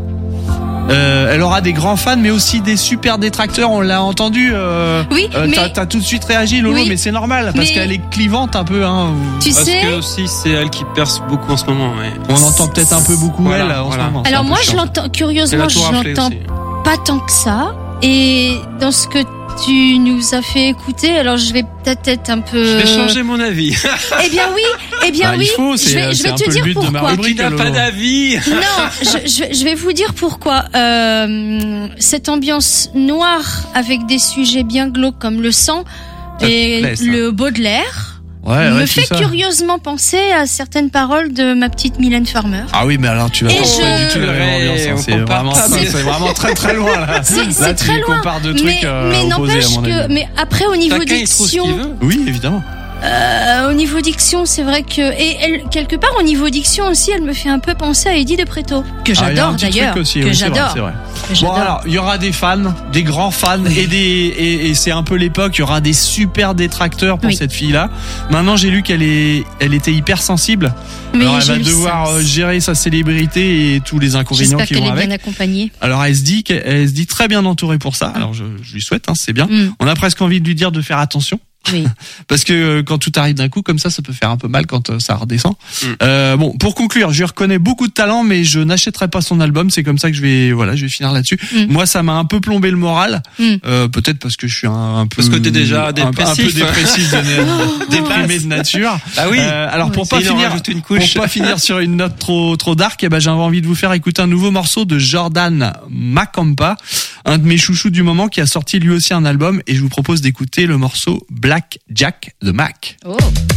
S5: Euh, elle aura des grands fans, mais aussi des super détracteurs. On l'a entendu. Euh,
S4: Oui,
S5: euh,
S4: mais-
S5: t'as, t'as tout de suite réagi, Lolo,
S4: Oui.
S5: mais c'est normal parce
S4: Mais-
S5: qu'elle est clivante un peu. Hein.
S4: Tu
S3: Parce
S4: sais,
S3: que aussi, c'est elle qui perce beaucoup en ce moment. Ouais.
S5: On entend peut-être un peu beaucoup
S3: Voilà,
S5: elle en
S3: voilà.
S5: ce moment. C'est
S4: alors
S5: un peu
S4: moi,
S5: chiant.
S4: je l'entends,
S3: Elle a
S4: curieusement,
S3: tout
S4: je
S3: raflé
S4: l'entends
S3: aussi.
S4: pas tant que ça. Et dans ce que tu nous as fait écouter, alors je vais peut-être être un peu.
S3: Je vais changer mon avis.
S4: Eh bien oui, eh bien
S5: Ah, il
S4: oui.
S5: faut, c'est-
S4: je vais, je
S5: c'est
S4: vais
S5: un
S4: te
S5: peu le
S4: dire
S5: but de ma
S4: pourquoi.
S5: rubrique.
S3: Qui n'a pas
S5: Lolo.
S3: d'avis.
S4: Non, je, je, je vais vous dire pourquoi. Euh, cette ambiance noire avec des sujets bien glauques comme le sang
S3: Ça te
S4: et
S3: plaît, ça.
S4: le Baudelaire
S5: Ouais,
S4: me
S5: ouais,
S4: fait
S5: c'est ça.
S4: curieusement penser à certaines paroles de ma petite Mylène Farmer.
S5: Ah oui, mais alors tu vas
S4: Et
S5: pas
S4: je-
S5: pas du tout la même
S3: Ouais,
S5: ambiance. hein.
S3: on
S5: C'est
S3: compare
S5: vraiment,
S3: pas,
S5: ça,
S3: mais-
S5: c'est vraiment très très loin là.
S4: C'est
S5: Là,
S4: c'est
S5: tu
S4: très loin.
S5: compares deux trucs
S4: mais
S5: euh,
S4: mais
S5: opposés,
S4: n'empêche
S5: à mon
S4: que,
S5: avis.
S4: mais après au niveau
S3: Chacun, il trouve ce qu'il
S4: diction,
S3: veut.
S5: Oui, évidemment.
S4: euh, au niveau diction, c'est vrai que et elle, quelque part au niveau diction aussi, elle me fait un peu penser à Eddie de Preto, que
S5: Ah, il y a un
S4: j'adore
S5: petit
S4: d'ailleurs,
S5: truc aussi,
S4: que
S5: oui, c'est vrai,
S4: j'adore.
S5: c'est vrai.
S4: que
S5: Bon
S4: j'adore.
S5: alors, il y aura des fans, des grands fans et des et, et c'est un peu l'époque. Il y aura des super détracteurs pour
S4: Oui.
S5: cette fille-là. Maintenant, j'ai lu qu'elle est, elle était hypersensible.
S4: Oui,
S5: alors, elle
S4: j'ai
S5: va
S4: lu
S5: devoir
S4: ça.
S5: euh, gérer sa célébrité et tous les inconvénients
S4: J'espère
S5: qui
S4: qu'elle
S5: vont
S4: est
S5: avec.
S4: bien accompagnée.
S5: Alors, elle se dit qu'elle elle se dit très bien entourée pour ça. Alors, je, je lui souhaite, hein, c'est bien.
S4: Mm.
S5: On a presque envie de lui dire de faire attention.
S4: Oui.
S5: Parce que euh, quand tout arrive d'un coup comme ça, ça peut faire un peu mal quand euh, ça redescend.
S3: Mm.
S5: Euh, bon, pour conclure, je lui reconnais beaucoup de talent, mais je n'achèterai pas son album. C'est comme ça que je vais, voilà, je vais finir là-dessus.
S4: Mm.
S5: Moi, ça m'a un peu plombé le moral.
S4: Mm.
S5: Euh, peut-être parce que je suis un, un peu
S3: Parce que t'es déjà
S5: un, un peu
S3: dépressif.
S5: dépressif, de, déprimé de nature.
S3: Ah oui.
S5: Euh, alors pour
S3: Oui,
S5: pas
S3: il en
S5: finir,
S3: rajoute une
S5: pour
S3: couche.
S5: pas finir sur une note trop trop dark, eh ben j'avais envie de vous faire écouter un nouveau morceau de Jordan Macampa, un de mes chouchous du moment qui a sorti lui aussi un album, et je vous propose d'écouter le morceau Black Jack de Mac.
S4: Oh.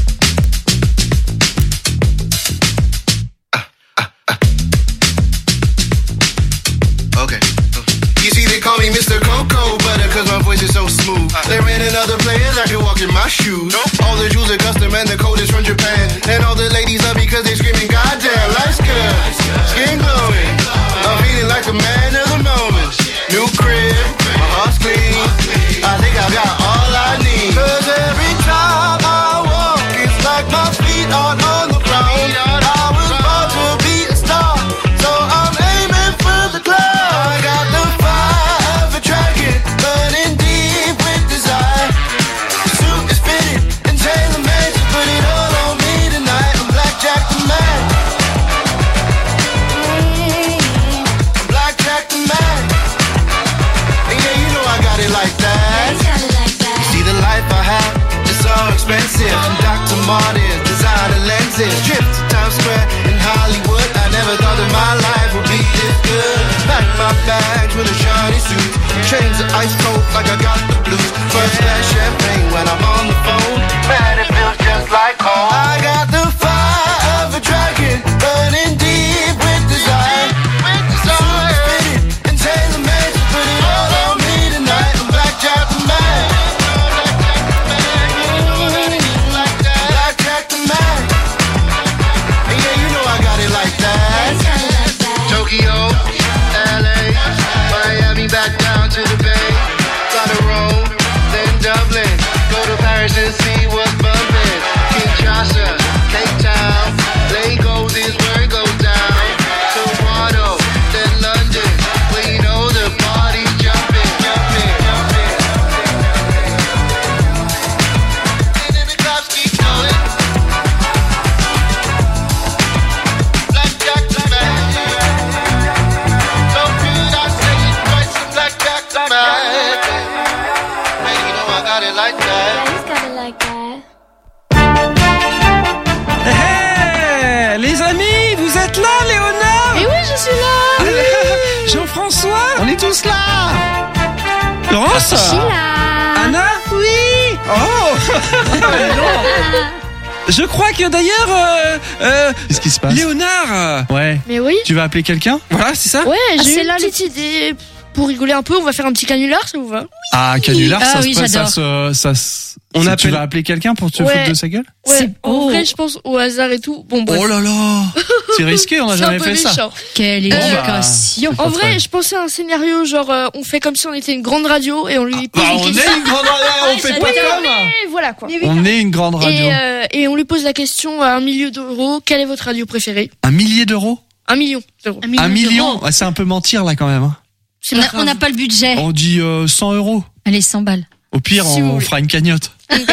S7: Okay. You see, they call me Mister Cocoa Butter, cause my voice is so smooth. There ain't another player that can walk in my shoes. All the jewels are custom and the code is from Japan. And all the ladies love me cause they screaming, goddamn, life's good. Skin glowing. I'm feeling like a man of the moment. New crib, my heart's clean. I think I got all I need. Cause every time I walk, it's like my feet aren't on the ground. I was born to be a star, so I'm aiming for the clouds. I got the fire of a dragon, burning deep with desire. Suit is fitted and tailor-made, so put it all on me tonight. I'm Black Jack the Man. Mm, I'm Black Jack the Man. And yeah, you know I got it like that. You see the life I have, it's so expensive. From Doctor Martens, designer lenses, trip to Times Square in Hollywood. I never thought that my life would be this good. Pack my bags with a shiny suit. Trains are ice cold like I got the blues. First class champagne when I'm on the phone. Man, it feels just like home. I got the fire of a dragon, burning deep with desire. Suit fitted and tailor-made, so put it all on me tonight. I'm Black Jack the Man. Black Jack the Man. And yeah, you know I got it like that. Tokyo, L A, Miami, back down to the Bay. Fly to Rome, then Dublin. Go to Paris and see what's bumpin'. Kinshasa, Cape Town, Lagos is where it goes down. Toronto, then London, where you know the party's jumping, jumping, jumping. And then the cops keep going. Black Jack the Man. So good I say it twice, I'm Black Jack the Man. Man, you know I got it like that.
S3: Hey, les amis, vous êtes là, Léonard?
S9: Et oui, je suis là.
S3: Jean-François?
S5: On est tous là.
S3: Florence
S4: Sheila.
S3: Anna
S9: Oui.
S3: Oh Je crois que d'ailleurs, euh, euh,
S5: Qu'est-ce qui se passe?
S3: Léonard.
S5: Ouais.
S9: Mais oui.
S5: Tu vas appeler quelqu'un?
S3: Voilà, c'est ça.
S9: Ouais,
S4: Ah,
S9: j'ai
S4: c'est
S9: une
S4: là,
S9: petite idée. Pour rigoler un peu, on va faire un petit canular, ça vous va?
S5: Ah, canular,
S4: Ah
S5: ça
S4: oui,
S5: se passe, ça
S4: j'adore.
S5: se, ça se-
S3: On
S5: ça-
S3: appelle-
S5: Tu vas appeler quelqu'un pour te
S9: Ouais.
S5: foutre de sa gueule?
S9: Ouais.
S4: C'est
S9: En
S4: beau.
S9: vrai, je pense au hasard et tout. Bon, bref.
S5: Oh là là! C'est risqué, on n'a
S9: C'est un
S5: jamais
S9: peu
S5: fait ça.
S9: méchant.
S4: Quelle
S5: bah,
S4: éducation.
S9: En vrai, je pensais à un scénario genre euh, on fait comme si on était une grande radio et on lui pose
S5: Bah,
S9: une
S5: on
S9: question.
S5: est une grande radio, on fait pas comme!
S9: Et voilà quoi.
S5: On est une grande radio.
S9: Et, euh, et on lui pose la question à un million d'euros. Quelle est votre radio préférée?
S5: Un millier d'euros?
S9: Un million d'euros.
S5: Un million? Ouais, c'est un peu mentir là quand même. hein.
S9: C'est
S4: On
S9: pas
S4: a-
S9: grave.
S4: on n'a pas le budget.
S5: On dit euh, cent euros.
S4: Allez, cent balles.
S5: Au pire,
S9: Si vous
S5: on
S9: voulez.
S5: fera une cagnotte.
S9: Ok.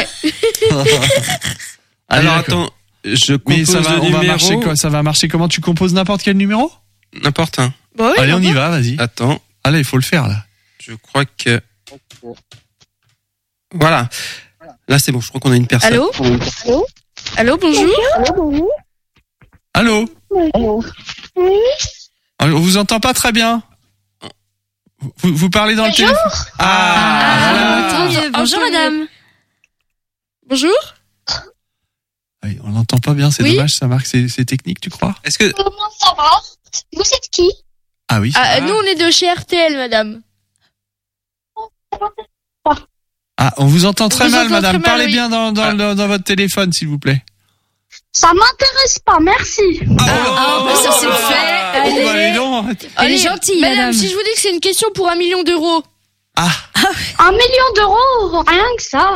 S5: Allez,
S3: Alors
S5: d'accord.
S3: attends, je compose
S5: Mais ça va,
S3: le
S5: on va
S3: numéro.
S5: marcher quoi? Ça va marcher comment? Tu composes n'importe quel numéro?
S3: N'importe un.
S9: Bah oui,
S5: Allez, on y
S9: d'accord.
S5: va, vas-y.
S3: Attends,
S5: Allez, il faut le faire là.
S3: je crois que. Voilà. Là, c'est bon. Je crois qu'on a une personne.
S9: Allô? Allô? Allô, bonjour?
S5: Allô? Allô, on vous entend pas très bien. Vous, vous parlez dans le téléphone? Ah,
S4: Ah,
S5: voilà.
S4: tant mieux. Bonjour,
S9: Un peu
S4: madame.
S9: Bonjour?
S5: Oui, on l'entend pas bien, c'est
S9: Oui.
S5: dommage, ça marque, c'est c'est technique, tu crois?
S3: Est-ce que
S13: Comment ça va? Vous êtes qui?
S5: Ah oui.
S9: Ah, nous on est de chez R T L, madame.
S5: Ah, on vous entend très
S9: On vous
S5: mal,
S9: entend
S5: madame.
S9: très mal,
S5: Parlez
S9: oui.
S5: bien dans, dans,
S3: Ah.
S5: dans, dans votre téléphone, s'il vous plaît.
S13: Ça m'intéresse pas, merci.
S4: Ah, bah, ça c'est fait.
S5: Oh, bah,
S4: Allez.
S5: dis donc.
S4: Elle est
S9: Allez,
S4: gentille,
S9: madame.
S4: madame.
S9: Si je vous dis que c'est une question pour un million d'euros.
S5: Ah,
S13: Un million d'euros, rien que ça.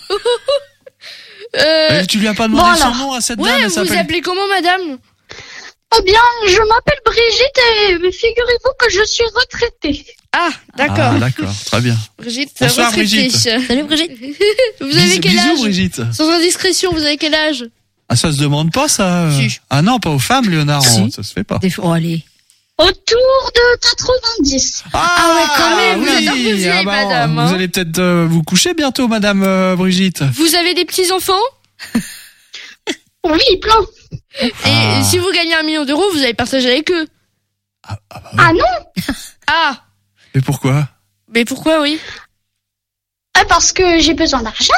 S9: Euh,
S5: euh, tu lui as pas demandé
S13: bon,
S5: son
S13: alors.
S5: nom à cette dame,
S9: ouais,
S5: elle
S9: vous vous
S5: s'appelle-
S9: appelez comment, madame?
S13: Eh bien, je m'appelle Brigitte et figurez-vous que je suis retraitée.
S9: Ah, d'accord.
S5: Ah, d'accord, très bien.
S9: Brigitte,
S5: Bonsoir,
S9: retraitée.
S5: Brigitte.
S4: Salut, Brigitte.
S9: Vous avez
S5: Bisous,
S9: quel
S5: bisous,
S9: âge?
S5: Brigitte.
S9: Sans indiscrétion, vous avez quel âge?
S5: Ah, ça se demande pas, ça. euh.
S9: Si.
S5: Ah non, pas aux femmes, Léonard.
S4: Si.
S5: on- Ça se fait pas.
S4: Des fois, oh, allez.
S13: Autour de quatre-vingt-dix.
S5: Ah,
S9: ouais, quand même, vous êtes un peu
S5: oui.
S9: vieille,
S5: Ah, bah,
S9: madame,
S5: Vous
S9: hein.
S5: allez peut-être euh, vous coucher bientôt, madame euh, Brigitte.
S9: Vous avez des petits-enfants?
S13: Oui, plein.
S9: Et
S5: Ah.
S9: si vous gagnez un million d'euros, vous allez partager avec eux.
S5: Ah, ah bah,
S13: Ah non,
S9: Ah,
S5: mais pourquoi?
S9: mais pourquoi, oui?
S13: eh, parce que j'ai besoin d'argent.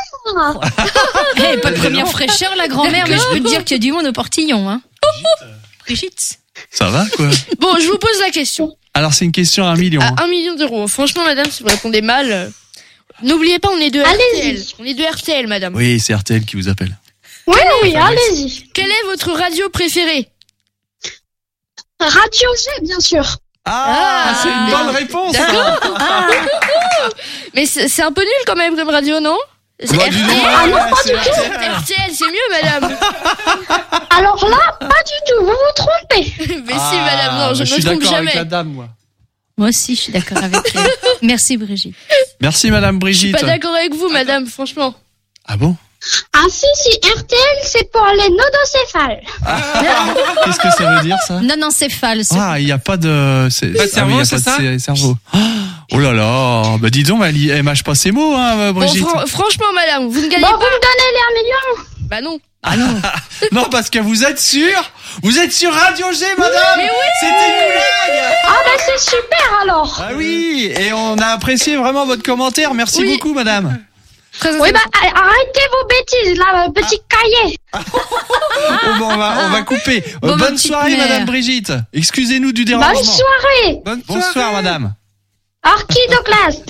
S4: Eh, pas de première fraîcheur, la grand-mère, mais je peux te dire qu'il y a du monde au portillon, hein. Brigitte.
S5: Ça va, quoi?
S9: Bon, je vous pose la question.
S5: Alors, c'est une question à un million. hein.
S9: À un million d'euros. Franchement, madame, si vous répondez mal, euh, n'oubliez pas, on est de R T L.
S13: Allez-y.
S9: On est de R T L, madame.
S5: Oui, c'est R T L qui vous appelle.
S13: Oui, oui, allez-y.
S9: Quelle est votre radio préférée?
S13: Radio G, bien sûr.
S5: Ah, c'est une
S9: mais-
S5: bonne réponse.
S9: D'accord.
S4: Ah,
S9: Mais c'est c'est un peu nul quand même comme radio, non? C'est
S5: Bah,
S9: R T
S5: dis
S9: L.
S5: donc,
S13: Ah non,
S5: ouais,
S13: pas
S5: c'est
S13: du tout.
S5: R T L.
S9: R T L, c'est mieux, madame.
S13: Alors là, pas du tout, vous vous trompez.
S9: Mais si, madame, non,
S5: Ah,
S9: je
S5: bah,
S9: ne
S5: suis
S9: me trompe
S5: d'accord avec
S9: jamais.
S5: la dame, moi.
S4: moi aussi, je suis d'accord avec elle. Merci, Brigitte.
S5: Merci, madame
S9: Je suis
S5: Brigitte.
S9: pas d'accord avec vous, madame, franchement.
S5: Ah bon?
S13: Ah si, si, R T L, c'est pour les nodocéphales.
S5: Qu'est-ce que ça veut dire, ça?
S4: Non, non, c'est false.
S5: Ah, il n'y a pas de... c'est-
S3: Pas de
S5: ah oui,
S3: cerveau,
S5: il y a
S3: c'est
S5: pas
S3: ça
S5: de c- cerveau. Oh là là, bah dis donc, elle, y- elle mâche pas ses mots, hein,
S9: Bon,
S5: Brigitte.
S9: fran- franchement, madame, vous ne gagnez
S13: Bon, vous
S9: pas.
S13: me donnez les un million.
S9: Bah non.
S4: Ah non.
S5: Non, parce que vous êtes sûr? Vous êtes sur Radio G, madame?
S9: Mais oui.
S5: C'était une blague!
S13: Ah bah c'est super alors.
S5: Ah oui, et on a apprécié vraiment votre commentaire. Merci
S9: Oui.
S5: beaucoup, madame.
S9: Très
S13: Oui, bah
S9: intéressant.
S13: arrêtez vos bêtises là, petit cahier.
S5: Oh, bon, on, va, on va couper. Euh,
S4: Bon, ma
S5: bonne
S4: petite
S5: soirée,
S4: mère.
S5: madame Brigitte. Excusez-nous du dérangement.
S13: Bonne soirée.
S3: bonne
S5: Bonsoir,
S3: soirée.
S5: madame.
S13: Archidoclaste.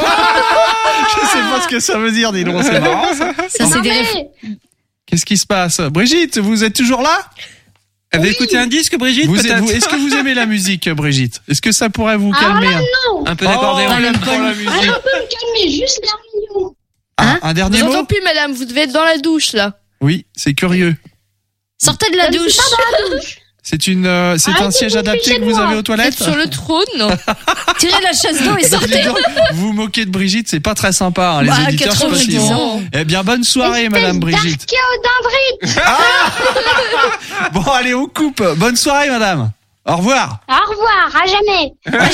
S5: Je sais pas ce que ça veut dire, dis donc, c'est marrant, ça.
S4: Ça, c'est
S13: Non
S4: des réf-
S13: mais,
S5: Qu'est-ce qui se passe? Brigitte, vous êtes toujours là?
S3: Elle veut écouter un disque, Brigitte,
S5: Vous êtes-
S3: peut-être
S5: vous- Est-ce que vous aimez la musique, Brigitte? Est-ce que ça pourrait vous
S13: ah
S5: calmer?
S13: là
S5: hein
S13: non.
S3: Un peu d'accordéon.
S5: Oh, elle aime
S4: Ah,
S5: pas la
S13: Ah,
S5: musique.
S13: on peut me calmer, juste les un million.
S5: Ah, un dernier
S9: Je vous
S5: mot?
S9: entends plus, madame, vous devez être dans la douche, là.
S5: Oui, c'est curieux.
S4: Sortez de la
S13: Je ne
S4: douche.
S13: suis pas dans la douche.
S5: C'est une, euh, c'est un
S13: Arrêtez
S5: siège
S13: de vous
S5: adapté
S13: ficher
S5: que
S13: de
S5: vous
S13: moi.
S5: avez aux
S9: Vous
S5: toilettes?
S9: êtes sur le trône, non?
S4: Tirez la chasse d'eau et sortez.
S5: Dis donc, vous vous moquez de Brigitte, c'est pas très sympa, hein, les
S4: Bah,
S5: auditeurs, je sais pas si
S4: quatre-vingt-dix
S5: vous-
S4: ans.
S5: Eh bien, bonne soirée,
S13: Espèce
S5: madame Brigitte.
S13: d'archéodendrite.
S5: Bon, allez, on coupe. Bonne soirée, madame. Au revoir.
S13: Au revoir, à jamais.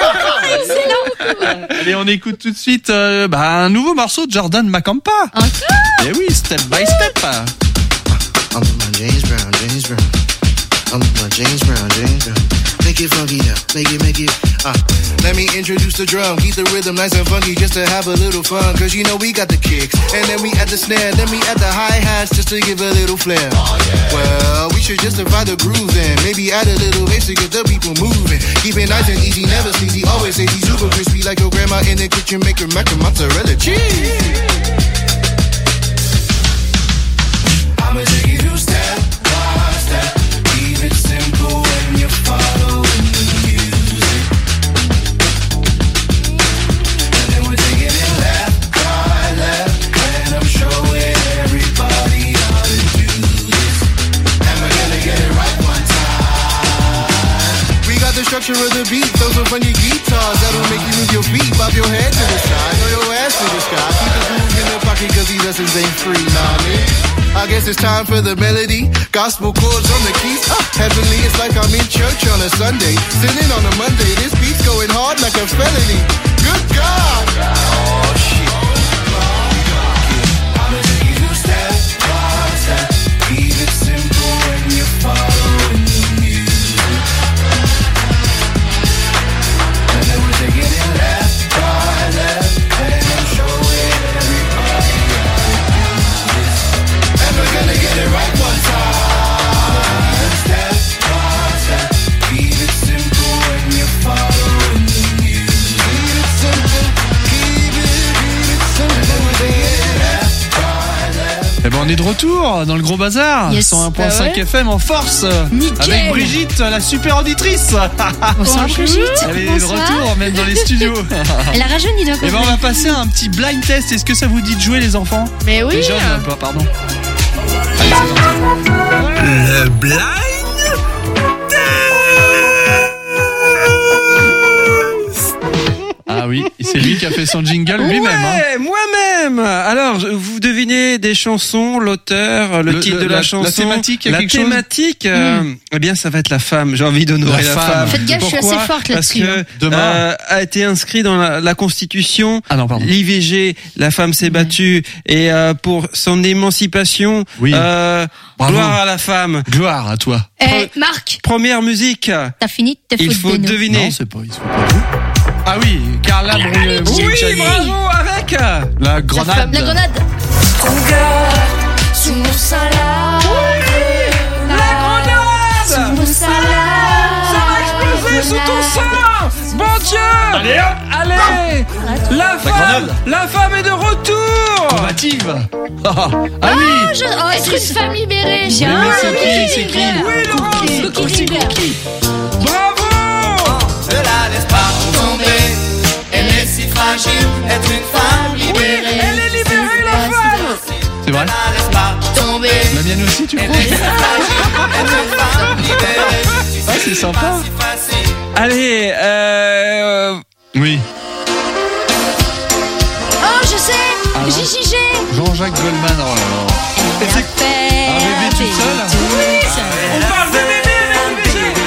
S5: Allez, on écoute tout de suite euh, bah, un nouveau morceau de Jordan Macampa. Eh oui, step by step.
S14: I'm in my James Brown, James Brown. I'm in my James Brown, James Brown. Make it funky now, make it, make it, uh. Let me introduce the drum, keep the rhythm nice and funky just to have a little fun. Cause you know we got the kicks, and then we add the snare, then we add the hi-hats just to give a little flair. Oh, yeah. Well, we should just divide the groove then, maybe add a little bass to get the people moving. Keep it nice and easy, never sleazy, always say he's super crispy like your grandma in the kitchen, make her mac and mozzarella cheese. I'ma take you two step by step, keep it simple when you follow the music. And then we're taking it left by left, and I'm showing everybody how to do this. And we're gonna get it right one time. We got the structure of the beat, throw some funny guitars that'll make you move your feet, bob your head to the side, throw your ass to the sky. Keep the groove in the pocket cause these lessons ain't free, nah man. I guess it's time for the melody. Gospel chords on the keys. Uh, heavenly, it's like I'm in church on a Sunday. Sitting on a Monday, this beat's going hard like a felony. Good God! Oh shit. I'ma take you step by step. Keep it simple when you're following the music. And then we're taking it left by left, and I'm showing everybody how to do this. And we're gonna get it right one time. Step by step, keep it simple when you're following the music. Keep it simple, keep it, keep it simple. And then we're taking it left by left.
S5: Eh ben on est de retour dans le gros bazar,
S4: Yes.
S5: cent un point cinq
S4: Bah ouais.
S5: F M en force.
S4: Nickel.
S5: Avec Brigitte, la super auditrice.
S4: Bonsoir Brigitte.
S5: Elle est de
S4: Bonsoir.
S5: retour même dans les studios.
S4: Elle a rajeuni d'un coup.
S5: Et ben on va passer à un petit blind test. Est-ce que ça vous dit de jouer les enfants?
S9: Mais oui.
S5: Les jeunes, euh, pas, pardon. Allez, c'est parti.
S7: Le blind
S5: Ah oui, c'est lui qui a fait son jingle lui-même.
S3: Ouais,
S5: hein.
S3: moi-même. Alors, je- vous devinez des chansons, l'auteur, le,
S5: Le-
S3: titre
S5: le-
S3: de la,
S5: la-
S3: chanson,
S5: la thématique, il y a
S3: la
S5: quelque chose
S3: thématique. euh, Eh bien, ça va être la femme. J'ai envie d'honorer
S5: La
S3: la,
S5: femme.
S3: femme.
S4: Faites gaffe, je suis
S3: Pourquoi
S4: assez forte
S3: Parce
S4: là-dessus,
S3: que
S4: hein.
S5: Demain.
S3: euh, a été inscrit dans la, la Constitution.
S5: Ah non, pardon.
S3: L'I V G, la femme s'est battue et euh, pour son émancipation.
S5: Oui.
S3: Euh,
S5: Bravo.
S3: gloire à la femme.
S5: Gloire à toi.
S4: Eh, Marc,
S3: Première musique.
S4: t'as fini de te
S3: Il
S4: foutre
S3: faut
S4: de nous.
S3: deviner.
S5: Non, c'est pas, il se fait pas. Ah oui, Carla Bruni-
S3: Oui,
S5: Bruni-
S3: bravo avec.
S5: La grenade.
S4: La grenade.
S12: Ton cœur sous mon salade.
S3: La grenade.
S12: Sous mon salade.
S3: Ça va exploser sous ton sang. Bon Dieu.
S5: Allez, hop.
S3: Allez. La femme,
S5: grenade.
S3: la femme est de retour.
S5: Combative. Ah oui.
S4: Ah, je... oh,
S9: Être une femme libérée.
S5: Mais
S4: Bien.
S5: c'est qui, c'est qui
S3: Oui, Laurence.
S9: Cookie Cookie.
S3: Bravo.
S10: Ne la laisse pas tomber. Elle est si fragile, être une femme libérée.
S3: Elle est libérée, la femme.
S5: C'est vrai.
S10: Ne la laisse pas tomber.
S5: La mienne aussi, tu crois?
S10: Elle est si fragile, être une femme libérée.
S5: Ah, c'est sympa.
S10: Si facile.
S3: Allez, euh...
S5: Oui.
S4: Oh, je sais.
S5: Ah non.
S4: J J G.
S5: Jean-Jacques Goldman. Oh là là.
S4: Elle a fait
S5: Un bébé toute seule.
S3: on parle de bébé avec le bébé.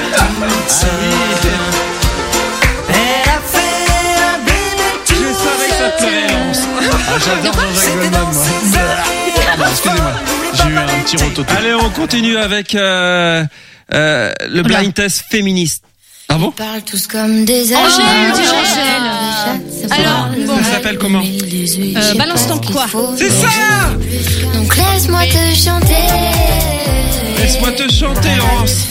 S10: Elle a fait un bébé tout
S3: Je savais que ça te plairait, Laurence.
S5: Ah, j'adore Jean-Jacques Goldman, moi. Pardon, excusez-moi. J'ai eu un petit rototo.
S3: Allez, on continue avec euh, euh, le blind test féministe. Ah bon?
S12: Parlent tous comme des
S4: Angèle,
S12: ailes.
S4: dis Angèle. Alors, bon.
S3: Ça s'appelle comment?
S4: Euh, balance ton quoi?
S3: C'est ça.
S12: Donc laisse-moi te chanter.
S3: Laisse-moi te chanter, Laurence.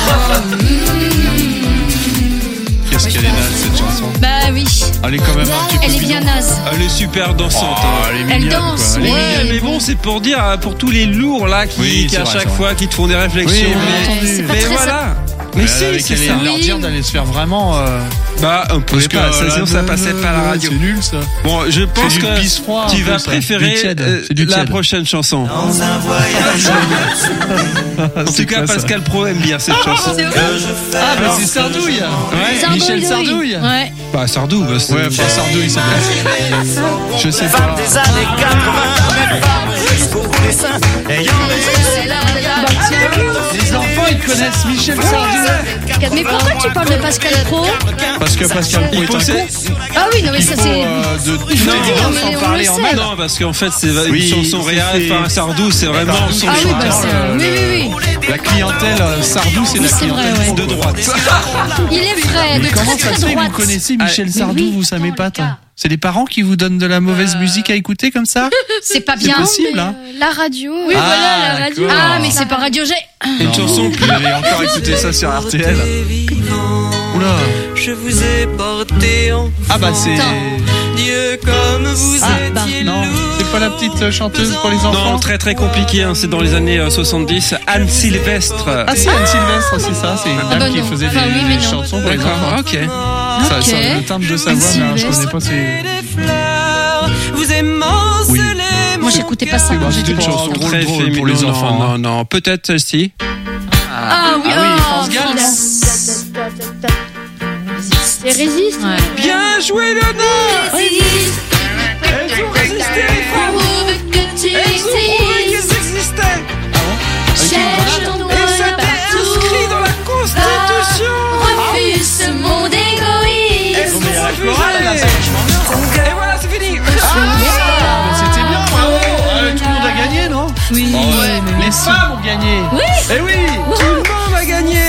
S5: Qu'est-ce qu'elle est naze, cette chanson.
S4: Bah oui.
S5: Elle est quand même un petit peu
S4: Elle est bien
S5: bidon.
S4: naze.
S3: Elle est super dansante.
S5: Oh,
S3: hein.
S5: elle est
S4: Elle
S5: mignonne,
S4: danse,
S5: quoi. Elle est
S4: ouais.
S5: mignonne.
S3: Mais bon, c'est pour dire euh, pour tous les lourds là qui,
S5: Oui,
S3: qui
S5: c'est
S3: à
S5: vrai,
S3: chaque
S5: c'est
S3: fois
S5: vrai.
S3: qui te font des réflexions.
S5: Oui,
S3: mais
S5: mais-
S4: c'est pas
S3: mais
S4: très
S3: voilà. Mais
S5: Euh,
S3: si,
S5: avec
S3: c'est
S5: elle,
S3: ça.
S5: leur
S4: Oui.
S5: dire d'aller se faire vraiment. Euh...
S3: Bah, on pouvait pas. Ça, sinon, ça passait pas à la radio.
S5: C'est nul, ça.
S3: Bon, je pense
S5: du
S3: que
S5: pisse froid, un
S3: tu
S5: peu,
S3: vas
S5: ça.
S3: préférer
S5: Du tiède.
S3: euh,
S5: C'est du
S3: la
S5: tiède.
S3: prochaine chanson.
S10: Dans un voyage.
S3: En tout cas, Pascal Pro aime bien cette chanson.
S5: Ah, bah c'est Sardouille.
S3: Ouais.
S5: Michel Sardouille.
S4: Ouais.
S3: Bah, Sardou, bah, c'est-
S5: Ouais, enfin Sardouille, c'est bien. Je sais pas.
S10: Des années quatre-vingts, même pas jusqu'au dessin. Ayant
S5: Les enfants, ils connaissent Michel Sardouille.
S4: Mais pourquoi tu parles de Pascal Pro?
S5: Parce que Pascal Pro
S3: Il
S5: est un
S3: possède-
S5: con.
S4: Ah oui, non mais ça
S5: Faut,
S4: c'est...
S5: euh, de toutes les
S4: Non,
S5: évidences
S4: mais
S5: en
S4: on
S5: parler
S4: le
S5: en
S4: sait.
S5: même.
S3: Non, parce qu'en fait, c'est une
S5: Oui,
S3: chanson
S5: c'est
S3: réelle.
S5: fait-
S3: Enfin, Sardou, c'est vraiment son
S4: Ah oui, bah
S3: chanteur.
S4: c'est... Oui, oui, oui.
S5: La clientèle euh, Sardou, c'est la
S4: c'est
S5: clientèle
S4: vrai, ouais.
S3: De droite.
S4: Il est vrai,
S5: Mais
S4: de
S5: comment
S4: très
S5: ça
S4: très
S5: se fait que
S4: droite.
S5: vous connaissez Michel
S4: Mais
S5: Sardou,
S4: oui,
S5: vous savez
S4: dans
S5: pas
S4: le
S5: tant?
S4: cas.
S5: C'est les parents qui vous donnent de la mauvaise musique à écouter comme ça?
S4: C'est pas
S5: C'est
S4: bien.
S5: possible,
S9: mais,
S5: hein.
S9: euh, la radio.
S5: Oui, Ah, voilà, la radio. d'accord.
S4: Ah, mais c'est pas Radio G.
S3: Une chanson
S5: Vous avez encore écouté ça sur R T L. Oula.
S15: Je vous ai porté en
S5: Ah bah c'est...
S15: Dieu comme vous
S5: Ah, bah,
S15: étiez
S5: non, c'est pas la petite euh, chanteuse pour les enfants?
S3: Non, très très compliqué, hein, c'est dans les années euh, soixante-dix. Anne Sylvestre.
S5: Ah si, Anne Sylvestre, c'est ça, c'est une
S3: Ah,
S5: dame
S3: bah
S5: qui
S3: non.
S5: faisait
S3: Enfin,
S5: des,
S3: oui, mais
S5: des
S3: non.
S5: chansons pour les
S3: D'accord,
S5: enfants.
S3: ok.
S5: Ça,
S3: Ok.
S5: ça, le timbre de sa
S3: Anne
S5: voix, mais je connais
S3: Sylvestre.
S5: pas ses...
S15: vous émancelez
S4: Moi, j'écoutais pas ça quand
S5: C'était
S4: j'étais
S5: une chanson
S4: petite.
S5: drôle,
S3: Très
S5: drôle pour les
S3: féminin,
S5: enfants.
S3: Non, non, non, peut-être si.
S4: Ah oui,
S5: Ah oui,
S4: oh,
S5: France Gall, non?
S9: C'est résiste.
S3: Bien joué, Léonard!
S4: Résiste.
S3: Elles ont résisté, les femmes!
S4: Prouve que tu
S3: Elles ont prouvé qu'elles
S4: existes.
S3: existaient!
S4: Cherche ton doigt
S3: Et c'était
S4: partout.
S3: inscrit dans la Constitution!
S4: Refuse ce monde égoïste.
S3: Elles ont
S5: mais la
S3: refusé.
S5: chorale, là, c'est vachement bien.
S3: Et voilà, c'est fini!
S5: Ah, mais c'était bien, bravo. Euh, Tout le monde a gagné, non?
S4: Oui.
S5: Oh, ouais. Les femmes ont gagné.
S4: Oui.
S5: Eh oui.
S3: Tout le monde a gagné!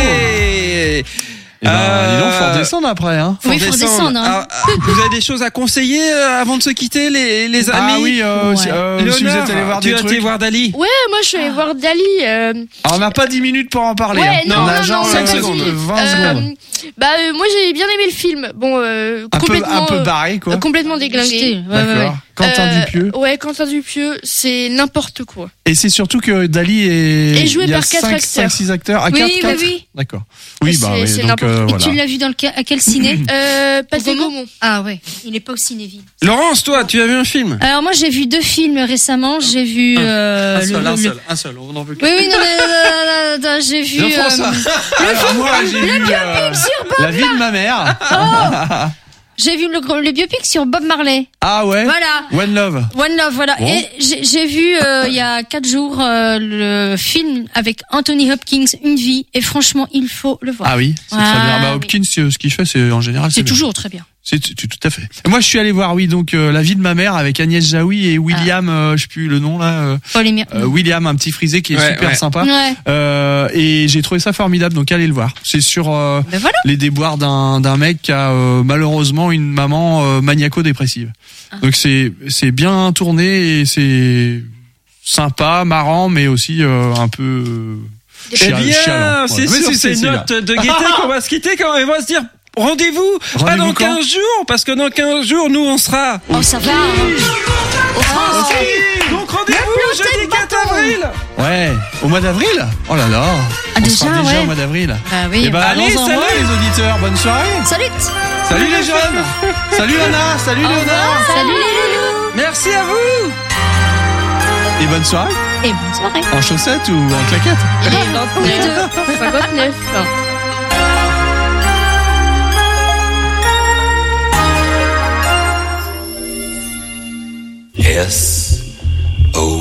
S5: Eh ben,
S3: Euh,
S5: dis donc, faut redescendre après, hein.
S4: Oui, faut descendre, hein.
S3: Ah, ah, vous avez des choses à conseiller euh, avant de se quitter, les, les amis?
S5: Ah oui, euh,
S4: Ouais.
S5: si, euh, si vous
S3: Léonard,
S5: êtes allé voir
S3: tu
S5: des
S3: as été
S5: trucs.
S3: voir Dali?
S9: Ouais, moi je suis allée voir Dali. Euh...
S5: Alors, on n'a pas dix minutes pour en parler.
S9: Ouais,
S5: hein.
S9: non,
S5: on a
S9: non,
S5: genre
S9: non,
S5: euh,
S3: cinq secondes.
S5: vingt
S9: Euh,
S5: secondes.
S9: Bah euh, moi j'ai bien aimé le film. Bon, euh,
S5: Un peu,
S9: complètement,
S5: un peu
S9: euh,
S5: barré, quoi.
S9: euh, complètement déglingué.
S4: Jeté. Ouais, ouais, ouais.
S5: D'accord. Quentin
S9: Euh,
S5: Dupieux.
S9: Ouais, Quentin Dupieux, c'est n'importe quoi.
S5: Et c'est surtout que Dali est.
S9: Et joué
S5: il y a
S9: par quatre
S5: cinq,
S9: acteurs.
S5: cinq, six acteurs. Ah,
S4: Oui,
S5: quatre,
S4: oui,
S5: quatre
S4: oui.
S5: D'accord. Oui, bah
S9: C'est-
S5: oui.
S9: c'est
S5: Donc,
S9: n'importe
S5: euh,
S4: Et
S5: voilà.
S4: tu l'as vu dans le ca- à quel ciné?
S9: Euh, Pathé
S4: Gaumont
S9: Gaumont.
S4: Ah ouais, il est pas au Cinéville.
S3: Laurence, toi, tu as vu un film?
S4: Alors moi j'ai vu deux films récemment. J'ai vu euh,
S5: un
S4: le-
S5: seul,
S4: le-
S5: un
S4: le-
S5: seul, un seul. On en veut que.
S4: Oui oui non, non, non, non, non, non, j'ai vu.
S5: Jean-François.
S4: euh,
S5: Alors, moi, j'ai
S4: le
S5: vu
S4: biopic
S5: euh,
S4: sur Bob
S5: La vie de ma mère.
S4: J'ai vu le, gros- le biopic sur Bob Marley.
S5: Ah ouais.
S4: Voilà.
S5: One Love.
S4: One Love, voilà.
S5: Bon.
S4: Et j'ai j'ai vu euh, il y a quatre jours euh, le film avec Anthony Hopkins, Une vie, et franchement il faut le voir.
S5: Ah oui, c'est
S4: Ah,
S5: très bien. Bah,
S4: oui.
S5: Hopkins, euh, ce qu'il fait, c'est en général.
S4: C'est
S5: bien.
S4: toujours très bien.
S5: C'est tout, tout à fait. Et moi, je suis allé voir, oui, donc euh, La vie de ma mère avec Agnès Jaoui et William, euh, je sais plus le nom là. euh,
S4: Paul Émir-
S5: euh, William, un petit frisé qui est
S3: Ouais,
S5: super
S3: ouais.
S5: sympa.
S4: Ouais.
S5: Euh, et j'ai trouvé ça formidable, donc allez le voir. C'est sur euh,
S4: Ben voilà.
S5: les déboires d'un d'un mec qui a euh, malheureusement une maman euh, maniaco-dépressive.
S4: Ah.
S5: Donc c'est c'est bien tourné et c'est sympa, marrant, mais aussi euh, un peu euh,
S3: Eh
S5: chia-
S3: bien,
S5: chialant.
S3: c'est
S5: Voilà.
S3: sur
S5: Mais
S3: ces
S5: c'est là.
S3: notes de gaieté qu'on va se quitter quand on va se dire rendez-vous pas
S5: Rendez-vous
S3: dans
S5: quand
S3: quinze jours, parce que dans quinze jours, nous, on sera
S4: Oh ça va.
S3: au ski. Donc rendez-vous jeudi quatre avril.
S5: Ouais, au mois d'avril. Oh là là.
S4: Ah,
S5: on
S4: déjà,
S5: sera déjà
S4: ouais.
S5: au mois d'avril.
S4: Bah oui.
S5: Et bah,
S3: Allez,
S5: allons-en
S3: salut.
S5: voir, les auditeurs. Bonne soirée.
S4: Salut.
S5: Salut les jeunes. Salut Anna. Salut Léonard.
S4: Salut les loulous.
S3: Merci à vous.
S5: Et bonne soirée.
S4: Et bonne soirée.
S5: En chaussettes ou en claquettes?
S4: Les deux.
S9: cinquante-neuf.
S7: S O